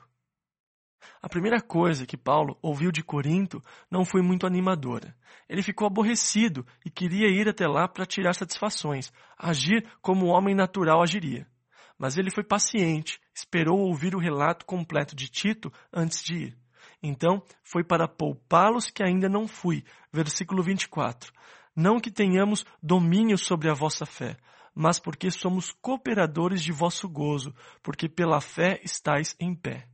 A primeira coisa que Paulo ouviu de Corinto não foi muito animadora. Ele ficou aborrecido e queria ir até lá para tirar satisfações, agir como o homem natural agiria. Mas ele foi paciente, esperou ouvir o relato completo de Tito antes de ir. Então, foi para poupá-los que ainda não fui. Versículo vinte e quatro. Não que tenhamos domínio sobre a vossa fé, mas porque somos cooperadores de vosso gozo, porque pela fé estáis em pé.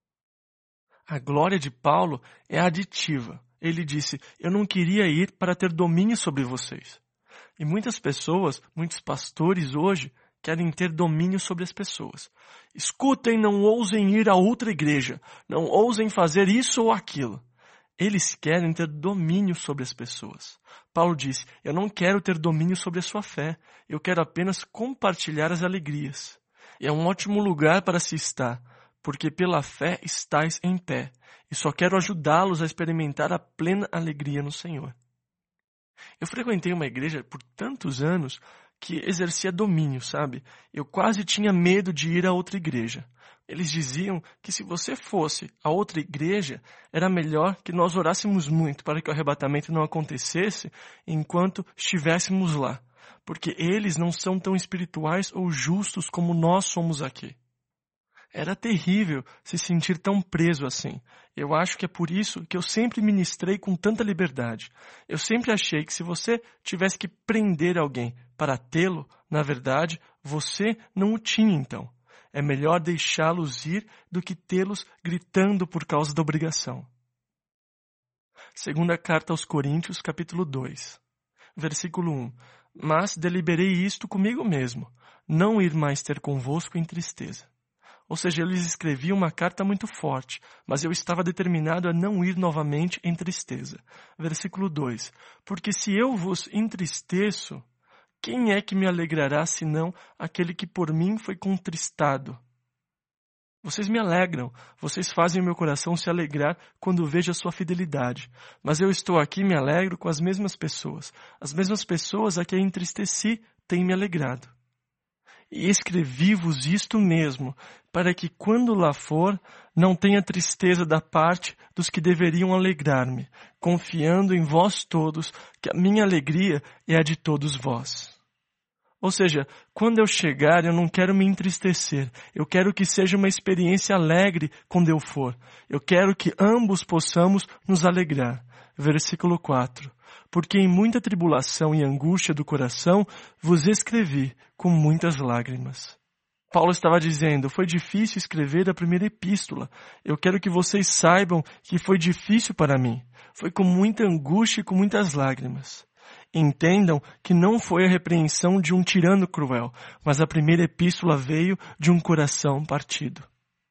A glória de Paulo é aditiva. Ele disse, eu não queria ir para ter domínio sobre vocês. E muitas pessoas, muitos pastores hoje, querem ter domínio sobre as pessoas. Escutem, não ousem ir a outra igreja. Não ousem fazer isso ou aquilo. Eles querem ter domínio sobre as pessoas. Paulo disse, eu não quero ter domínio sobre a sua fé. Eu quero apenas compartilhar as alegrias. E é um ótimo lugar para se estar, porque pela fé estáis em pé. E só quero ajudá-los a experimentar a plena alegria no Senhor. Eu frequentei uma igreja por tantos anos que exercia domínio, sabe? Eu quase tinha medo de ir a outra igreja. Eles diziam que se você fosse a outra igreja, era melhor que nós orássemos muito para que o arrebatamento não acontecesse enquanto estivéssemos lá. porque eles não são tão espirituais ou justos como nós somos aqui. Era terrível se sentir tão preso assim. Eu acho que é por isso que eu sempre ministrei com tanta liberdade. Eu sempre achei que se você tivesse que prender alguém para tê-lo, na verdade, você não o tinha então. É melhor deixá-los ir do que tê-los gritando por causa da obrigação. Segunda carta aos Coríntios, capítulo dois, versículo um. Mas deliberei isto comigo mesmo, não ir mais ter convosco em tristeza. Ou seja, eu lhes escrevi uma carta muito forte, mas eu estava determinado a não ir novamente em tristeza. Versículo dois. Porque se eu vos entristeço, quem é que me alegrará senão aquele que por mim foi contristado? Vocês me alegram, vocês fazem o meu coração se alegrar quando vejo a sua fidelidade. Mas eu estou aqui e me alegro com as mesmas pessoas. As mesmas pessoas a quem entristeci têm me alegrado. E escrevi-vos isto mesmo, para que quando lá for, não tenha tristeza da parte dos que deveriam alegrar-me, confiando em vós todos, que a minha alegria é a de todos vós. Ou seja, quando eu chegar, eu não quero me entristecer. Eu quero que seja uma experiência alegre quando eu for. Eu quero que ambos possamos nos alegrar. Versículo quatro. Porque em muita tribulação e angústia do coração vos escrevi com muitas lágrimas. Paulo estava dizendo, foi difícil escrever a primeira epístola. Eu quero que vocês saibam que foi difícil para mim. Foi com muita angústia e com muitas lágrimas. Entendam que não foi a repreensão de um tirano cruel, mas a primeira epístola veio de um coração partido.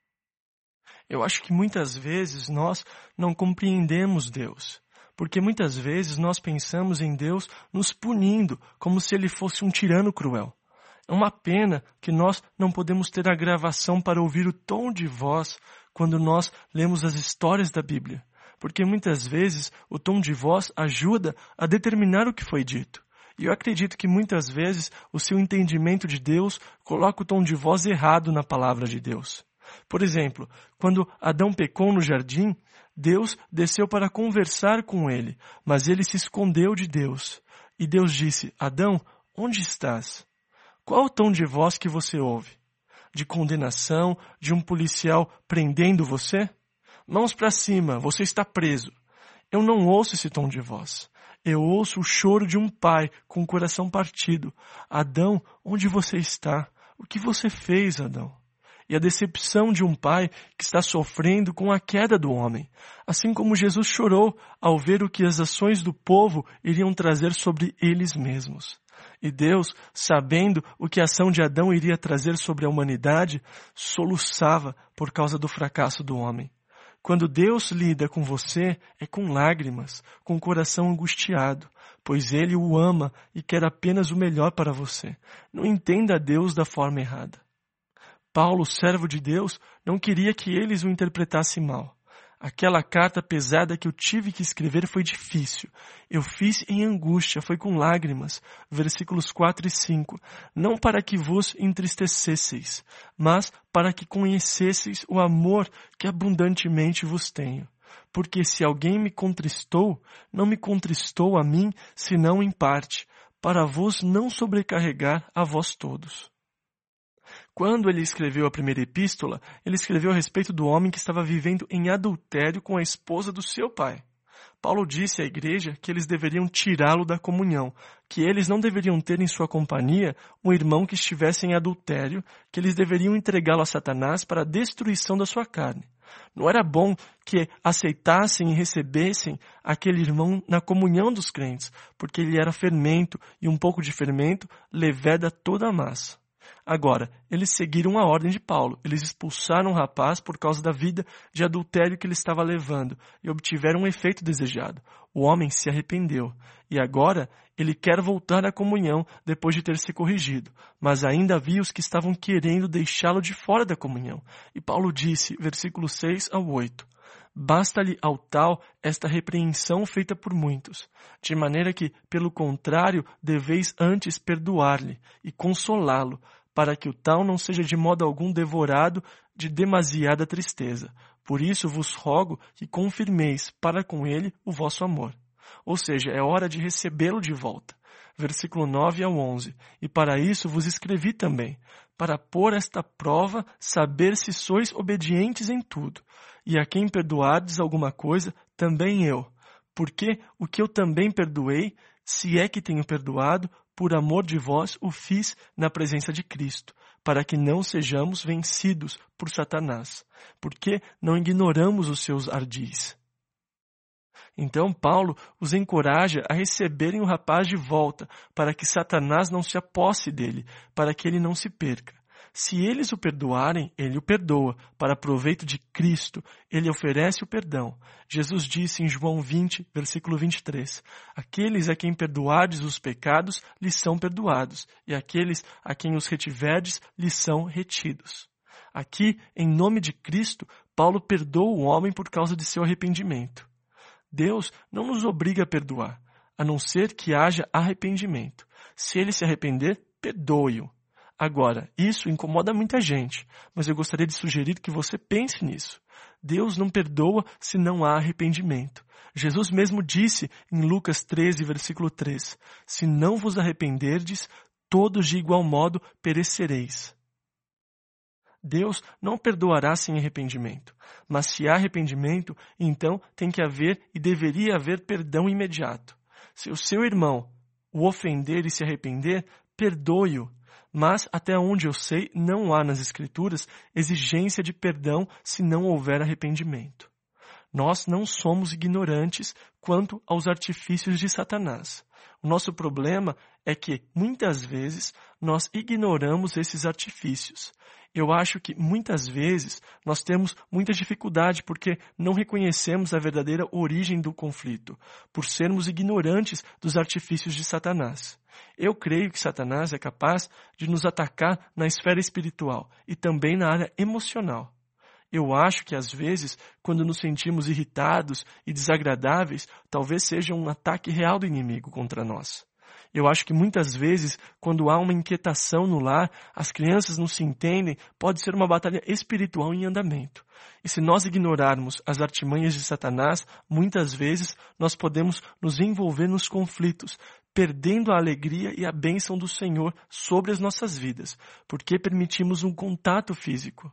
Eu acho que muitas vezes nós não compreendemos Deus, porque muitas vezes nós pensamos em Deus nos punindo como se Ele fosse um tirano cruel. É uma pena que nós não podemos ter a gravação para ouvir o tom de voz quando nós lemos as histórias da Bíblia. Porque muitas vezes o tom de voz ajuda a determinar o que foi dito. E eu acredito que muitas vezes o seu entendimento de Deus coloca o tom de voz errado na palavra de Deus. Por exemplo, quando Adão pecou no jardim, Deus desceu para conversar com ele, mas ele se escondeu de Deus. E Deus disse, Adão, onde estás? Qual o tom de voz que você ouve? De condenação, de um policial prendendo você? Mãos para cima, você está preso. Eu não ouço esse tom de voz. Eu ouço o choro de um pai com o coração partido. Adão, onde você está? O que você fez, Adão? E a decepção de um pai que está sofrendo com a queda do homem. Assim como Jesus chorou ao ver o que as ações do povo iriam trazer sobre eles mesmos. E Deus, sabendo o que a ação de Adão iria trazer sobre a humanidade, soluçava por causa do fracasso do homem. Quando Deus lida com você, é com lágrimas, com o coração angustiado, pois Ele o ama e quer apenas o melhor para você. Não entenda Deus da forma errada. Paulo, servo de Deus, não queria que eles o interpretassem mal. Aquela carta pesada que eu tive que escrever foi difícil. Eu fiz em angústia, foi com lágrimas. Versículos quatro e cinco. Não para que vos entristecesseis, mas para que conhecesseis o amor que abundantemente vos tenho. Porque se alguém me contristou, não me contristou a mim, senão em parte, para vos não sobrecarregar a vós todos. Quando ele escreveu a primeira epístola, ele escreveu a respeito do homem que estava vivendo em adultério com a esposa do seu pai. Paulo disse à igreja que eles deveriam tirá-lo da comunhão, que eles não deveriam ter em sua companhia um irmão que estivesse em adultério, que eles deveriam entregá-lo a Satanás para a destruição da sua carne. Não era bom que aceitassem e recebessem aquele irmão na comunhão dos crentes, porque ele era fermento, e um pouco de fermento leveda toda a massa. Agora, eles seguiram a ordem de Paulo. Eles expulsaram o rapaz por causa da vida de adultério que ele estava levando e obtiveram o efeito desejado. O homem se arrependeu e agora ele quer voltar à comunhão depois de ter se corrigido. Mas ainda havia os que estavam querendo deixá-lo de fora da comunhão. E Paulo disse, versículos seis ao oito, basta-lhe ao tal esta repreensão feita por muitos, de maneira que, pelo contrário, deveis antes perdoar-lhe e consolá-lo, para que o tal não seja de modo algum devorado de demasiada tristeza. Por isso vos rogo que confirmeis para com ele o vosso amor. Ou seja, é hora de recebê-lo de volta. versículo nove ao onze. E para isso vos escrevi também, para pôr esta prova, saber se sois obedientes em tudo. E a quem perdoardes alguma coisa, também eu. Porque o que eu também perdoei, se é que tenho perdoado, por amor de vós o fiz na presença de Cristo, para que não sejamos vencidos por Satanás, porque não ignoramos os seus ardis. Então Paulo os encoraja a receberem o rapaz de volta, para que Satanás não se aposse dele, para que ele não se perca. Se eles o perdoarem, ele o perdoa, para proveito de Cristo, ele oferece o perdão. Jesus disse em João vinte, versículo vinte e três, aqueles a quem perdoardes os pecados, lhes são perdoados, e aqueles a quem os retiverdes, lhes são retidos. Aqui, em nome de Cristo, Paulo perdoa o homem por causa de seu arrependimento. Deus não nos obriga a perdoar, a não ser que haja arrependimento. Se ele se arrepender, perdoe-o. Agora, isso incomoda muita gente, mas eu gostaria de sugerir que você pense nisso. Deus não perdoa se não há arrependimento. Jesus mesmo disse em Lucas treze, versículo três, se não vos arrependerdes, todos de igual modo perecereis. Deus não perdoará sem arrependimento, mas se há arrependimento, então tem que haver e deveria haver perdão imediato. Se o seu irmão o ofender e se arrepender, perdoe-o. Mas, até onde eu sei, não há nas Escrituras exigência de perdão se não houver arrependimento. Nós não somos ignorantes quanto aos artifícios de Satanás. O nosso problema é que, muitas vezes, nós ignoramos esses artifícios. Eu acho que, muitas vezes, nós temos muita dificuldade porque não reconhecemos a verdadeira origem do conflito, por sermos ignorantes dos artifícios de Satanás. Eu creio que Satanás é capaz de nos atacar na esfera espiritual e também na área emocional. Eu acho que, às vezes, quando nos sentimos irritados e desagradáveis, talvez seja um ataque real do inimigo contra nós. Eu acho que muitas vezes, quando há uma inquietação no lar, as crianças não se entendem, pode ser uma batalha espiritual em andamento. E se nós ignorarmos as artimanhas de Satanás, muitas vezes nós podemos nos envolver nos conflitos, perdendo a alegria e a bênção do Senhor sobre as nossas vidas, porque permitimos um contato físico.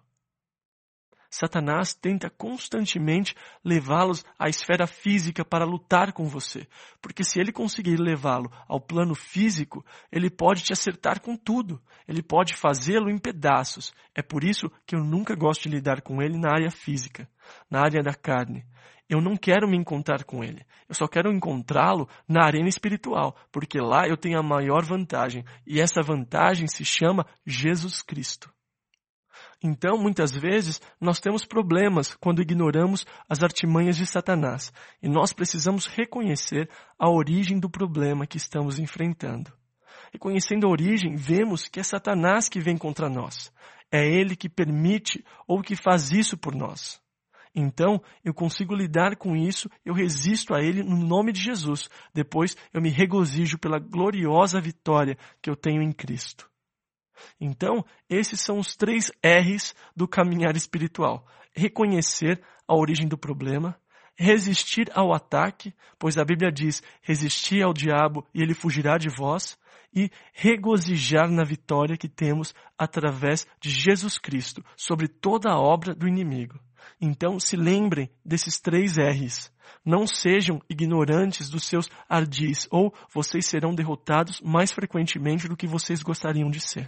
Satanás tenta constantemente levá-los à esfera física para lutar com você, porque se ele conseguir levá-lo ao plano físico, ele pode te acertar com tudo, ele pode fazê-lo em pedaços. É por isso que eu nunca gosto de lidar com ele na área física, na área da carne. Eu não quero me encontrar com ele, eu só quero encontrá-lo na arena espiritual, porque lá eu tenho a maior vantagem, e essa vantagem se chama Jesus Cristo. Então, muitas vezes, nós temos problemas quando ignoramos as artimanhas de Satanás, e nós precisamos reconhecer a origem do problema que estamos enfrentando. Reconhecendo a origem, vemos que é Satanás que vem contra nós. É ele que permite ou que faz isso por nós. Então, eu consigo lidar com isso, eu resisto a ele no nome de Jesus. Depois, eu me regozijo pela gloriosa vitória que eu tenho em Cristo. Então, esses são os três R's do caminhar espiritual. Reconhecer a origem do problema, resistir ao ataque, pois a Bíblia diz, resistir ao diabo e ele fugirá de vós, e regozijar na vitória que temos através de Jesus Cristo sobre toda a obra do inimigo. Então, se lembrem desses três R's. Não sejam ignorantes dos seus ardis, ou vocês serão derrotados mais frequentemente do que vocês gostariam de ser.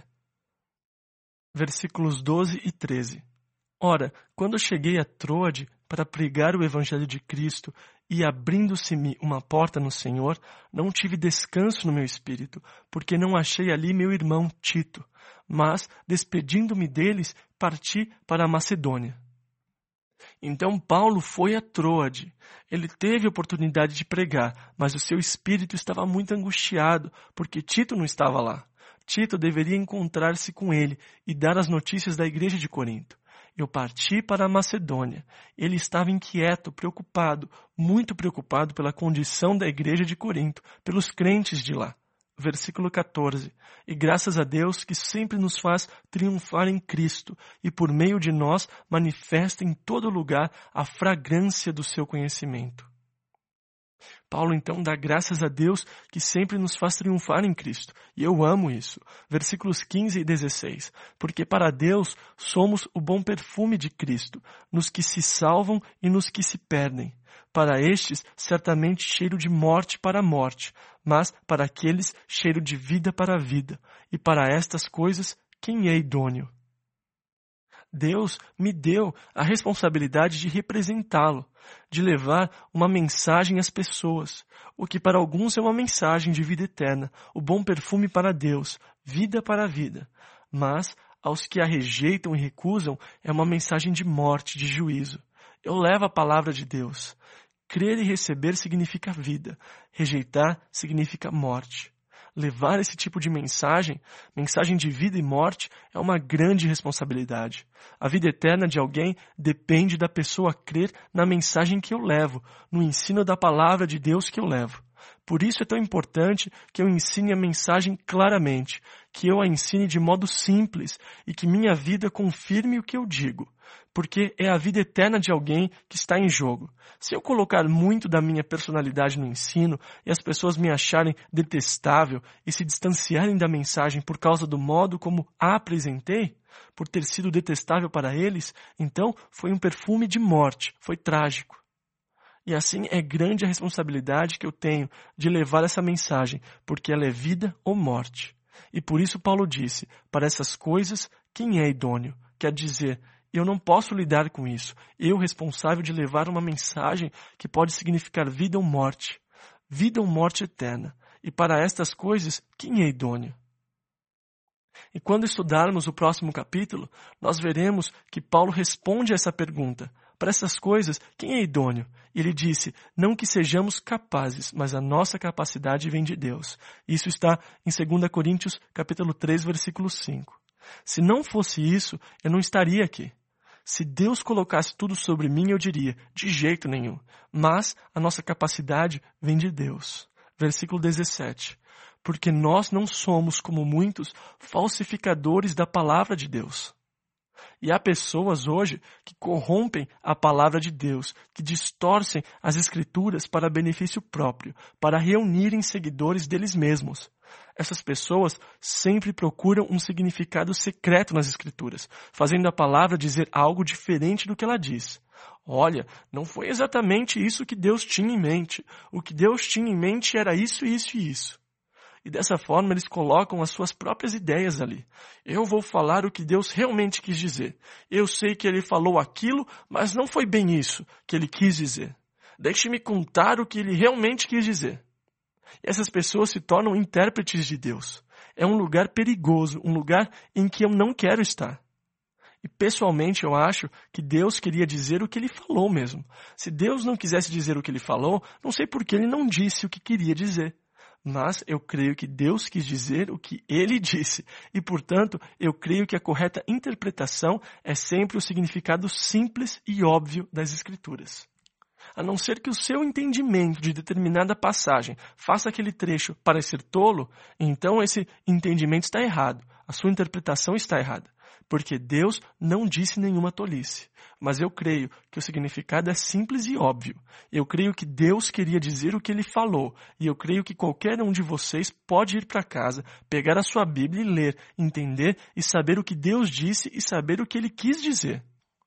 Versículos doze e treze. Ora, quando cheguei a Troade para pregar o Evangelho de Cristo e abrindo-se-me uma porta no Senhor, não tive descanso no meu espírito, porque não achei ali meu irmão Tito, mas, despedindo-me deles, parti para a Macedônia. Então Paulo foi a Troade. Ele teve a oportunidade de pregar, mas o seu espírito estava muito angustiado, porque Tito não estava lá. Tito deveria encontrar-se com ele e dar as notícias da igreja de Corinto. Eu parti para a Macedônia. Ele estava inquieto, preocupado, muito preocupado pela condição da igreja de Corinto, pelos crentes de lá. Versículo quatorze. E graças a Deus que sempre nos faz triunfar em Cristo e por meio de nós manifesta em todo lugar a fragrância do seu conhecimento. Paulo então dá graças a Deus que sempre nos faz triunfar em Cristo. E eu amo isso. Versículos quinze e dezesseis. Porque para Deus somos o bom perfume de Cristo, nos que se salvam e nos que se perdem. Para estes, certamente cheiro de morte para a morte, mas para aqueles, cheiro de vida para a vida. E para estas coisas, quem é idôneo? Deus me deu a responsabilidade de representá-lo, de levar uma mensagem às pessoas, o que para alguns é uma mensagem de vida eterna, o bom perfume para Deus, vida para a vida. Mas, aos que a rejeitam e recusam, é uma mensagem de morte, de juízo. Eu levo a palavra de Deus. Crer e receber significa vida, rejeitar significa morte. Levar esse tipo de mensagem, mensagem de vida e morte, é uma grande responsabilidade. A vida eterna de alguém depende da pessoa crer na mensagem que eu levo, no ensino da palavra de Deus que eu levo. Por isso é tão importante que eu ensine a mensagem claramente, que eu a ensine de modo simples e que minha vida confirme o que eu digo. Porque é a vida eterna de alguém que está em jogo. Se eu colocar muito da minha personalidade no ensino e as pessoas me acharem detestável e se distanciarem da mensagem por causa do modo como a apresentei, por ter sido detestável para eles, então foi um perfume de morte, foi trágico. E assim é grande a responsabilidade que eu tenho de levar essa mensagem, porque ela é vida ou morte. E por isso Paulo disse, para essas coisas, quem é idôneo? Quer dizer, eu não posso lidar com isso. Eu, responsável de levar uma mensagem que pode significar vida ou morte. Vida ou morte eterna. E para estas coisas, quem é idôneo? E quando estudarmos o próximo capítulo, nós veremos que Paulo responde a essa pergunta. Para essas coisas, quem é idôneo? E ele disse, não que sejamos capazes, mas a nossa capacidade vem de Deus. Isso está em dois Coríntios, capítulo três, versículo cinco. Se não fosse isso, eu não estaria aqui. Se Deus colocasse tudo sobre mim, eu diria, de jeito nenhum. Mas a nossa capacidade vem de Deus. Versículo dezessete. Porque nós não somos, como muitos, falsificadores da palavra de Deus. E há pessoas hoje que corrompem a palavra de Deus, que distorcem as escrituras para benefício próprio, para reunirem seguidores deles mesmos. Essas pessoas sempre procuram um significado secreto nas escrituras, fazendo a palavra dizer algo diferente do que ela diz. Olha, não foi exatamente isso que Deus tinha em mente. O que Deus tinha em mente era isso, isso e isso. E dessa forma eles colocam as suas próprias ideias ali. Eu vou falar o que Deus realmente quis dizer. Eu sei que ele falou aquilo, mas não foi bem isso que ele quis dizer. Deixe-me contar o que ele realmente quis dizer. E essas pessoas se tornam intérpretes de Deus. É um lugar perigoso, um lugar em que eu não quero estar. E pessoalmente eu acho que Deus queria dizer o que ele falou mesmo. Se Deus não quisesse dizer o que ele falou, não sei por que ele não disse o que queria dizer. Mas eu creio que Deus quis dizer o que ele disse. E, portanto, eu creio que a correta interpretação é sempre o significado simples e óbvio das Escrituras. A não ser que o seu entendimento de determinada passagem faça aquele trecho parecer tolo, então esse entendimento está errado. A sua interpretação está errada. Porque Deus não disse nenhuma tolice. Mas eu creio que o significado é simples e óbvio. Eu creio que Deus queria dizer o que ele falou. E eu creio que qualquer um de vocês pode ir para casa, pegar a sua Bíblia e ler, entender e saber o que Deus disse e saber o que ele quis dizer.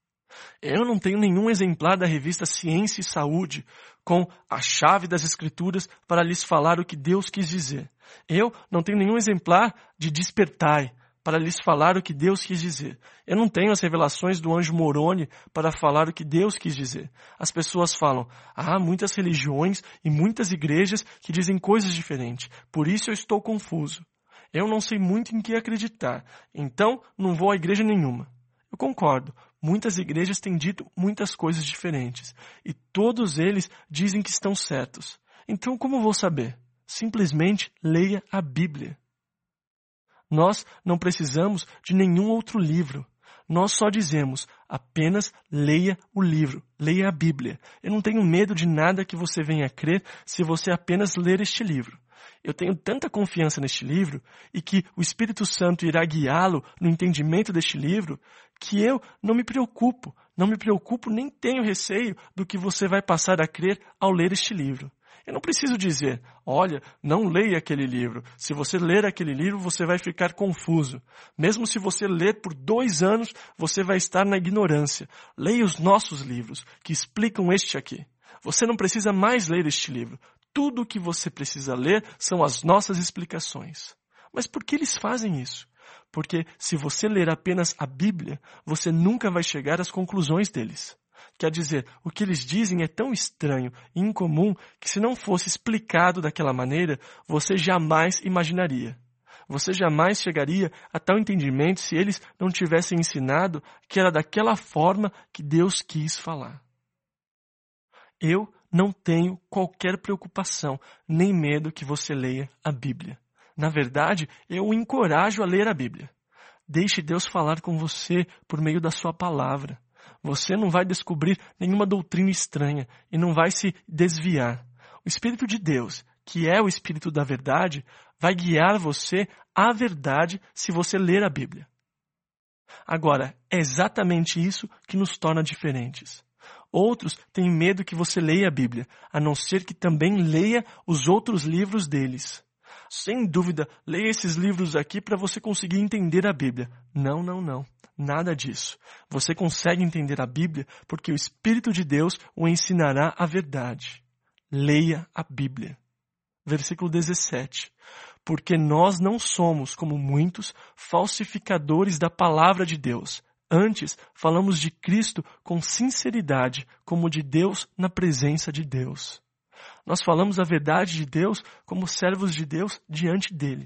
Eu não tenho nenhum exemplar da revista Ciência e Saúde com a chave das Escrituras para lhes falar o que Deus quis dizer. Eu não tenho nenhum exemplar de Despertai para lhes falar o que Deus quis dizer. Eu não tenho as revelações do anjo Moroni para falar o que Deus quis dizer. As pessoas falam, há muitas religiões e muitas igrejas que dizem coisas diferentes, por isso eu estou confuso. Eu não sei muito em que acreditar, então não vou a igreja nenhuma. Eu concordo, muitas igrejas têm dito muitas coisas diferentes, e todos eles dizem que estão certos. Então como vou saber? Simplesmente leia a Bíblia. Nós não precisamos de nenhum outro livro. Nós só dizemos, apenas leia o livro, leia a Bíblia. Eu não tenho medo de nada que você venha a crer se você apenas ler este livro. Eu tenho tanta confiança neste livro e que o Espírito Santo irá guiá-lo no entendimento deste livro, que eu não me preocupo, não me preocupo nem tenho receio do que você vai passar a crer ao ler este livro. Eu não preciso dizer, olha, não leia aquele livro. Se você ler aquele livro, você vai ficar confuso. Mesmo se você ler por dois anos, você vai estar na ignorância. Leia os nossos livros, que explicam este aqui. Você não precisa mais ler este livro. Tudo o que você precisa ler são as nossas explicações. Mas por que eles fazem isso? Porque se você ler apenas a Bíblia, você nunca vai chegar às conclusões deles. Quer dizer, o que eles dizem é tão estranho e incomum que se não fosse explicado daquela maneira, você jamais imaginaria. Você jamais chegaria a tal entendimento se eles não tivessem ensinado que era daquela forma que Deus quis falar. Eu não tenho qualquer preocupação nem medo que você leia a Bíblia. Na verdade, eu o encorajo a ler a Bíblia. Deixe Deus falar com você por meio da sua palavra. Você não vai descobrir nenhuma doutrina estranha e não vai se desviar. O Espírito de Deus, que é o Espírito da verdade, vai guiar você à verdade se você ler a Bíblia. Agora, é exatamente isso que nos torna diferentes. Outros têm medo que você leia a Bíblia, a não ser que também leia os outros livros deles. Sem dúvida, leia esses livros aqui para você conseguir entender a Bíblia. Não, não, não. Nada disso. Você consegue entender a Bíblia porque o Espírito de Deus o ensinará a verdade. Leia a Bíblia. Versículo dezessete. Porque nós não somos, como muitos, falsificadores da palavra de Deus. Antes, falamos de Cristo com sinceridade, como de Deus na presença de Deus. Nós falamos a verdade de Deus como servos de Deus diante dele.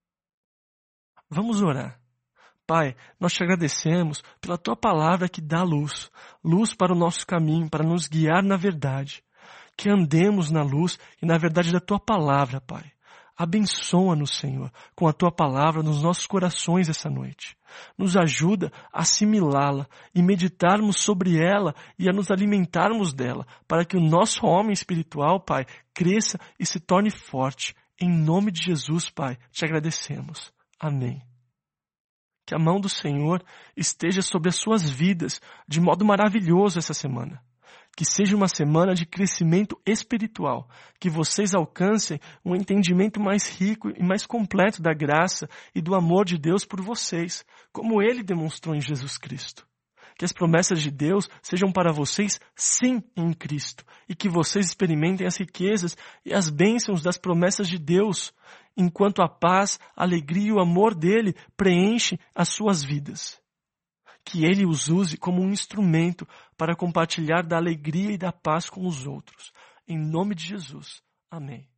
Vamos orar. Pai, nós te agradecemos pela Tua palavra que dá luz, luz para o nosso caminho, para nos guiar na verdade. Que andemos na luz e na verdade da Tua palavra, Pai. Abençoa-nos, Senhor, com a Tua palavra nos nossos corações essa noite. Nos ajuda a assimilá-la e meditarmos sobre ela e a nos alimentarmos dela, para que o nosso homem espiritual, Pai, cresça e se torne forte. Em nome de Jesus, Pai, te agradecemos. Amém. Que a mão do Senhor esteja sobre as suas vidas de modo maravilhoso essa semana. Que seja uma semana de crescimento espiritual. Que vocês alcancem um entendimento mais rico e mais completo da graça e do amor de Deus por vocês, como Ele demonstrou em Jesus Cristo. Que as promessas de Deus sejam para vocês sim em Cristo e que vocês experimentem as riquezas e as bênçãos das promessas de Deus, enquanto a paz, a alegria e o amor dele preenchem as suas vidas. Que ele os use como um instrumento para compartilhar da alegria e da paz com os outros. Em nome de Jesus. Amém.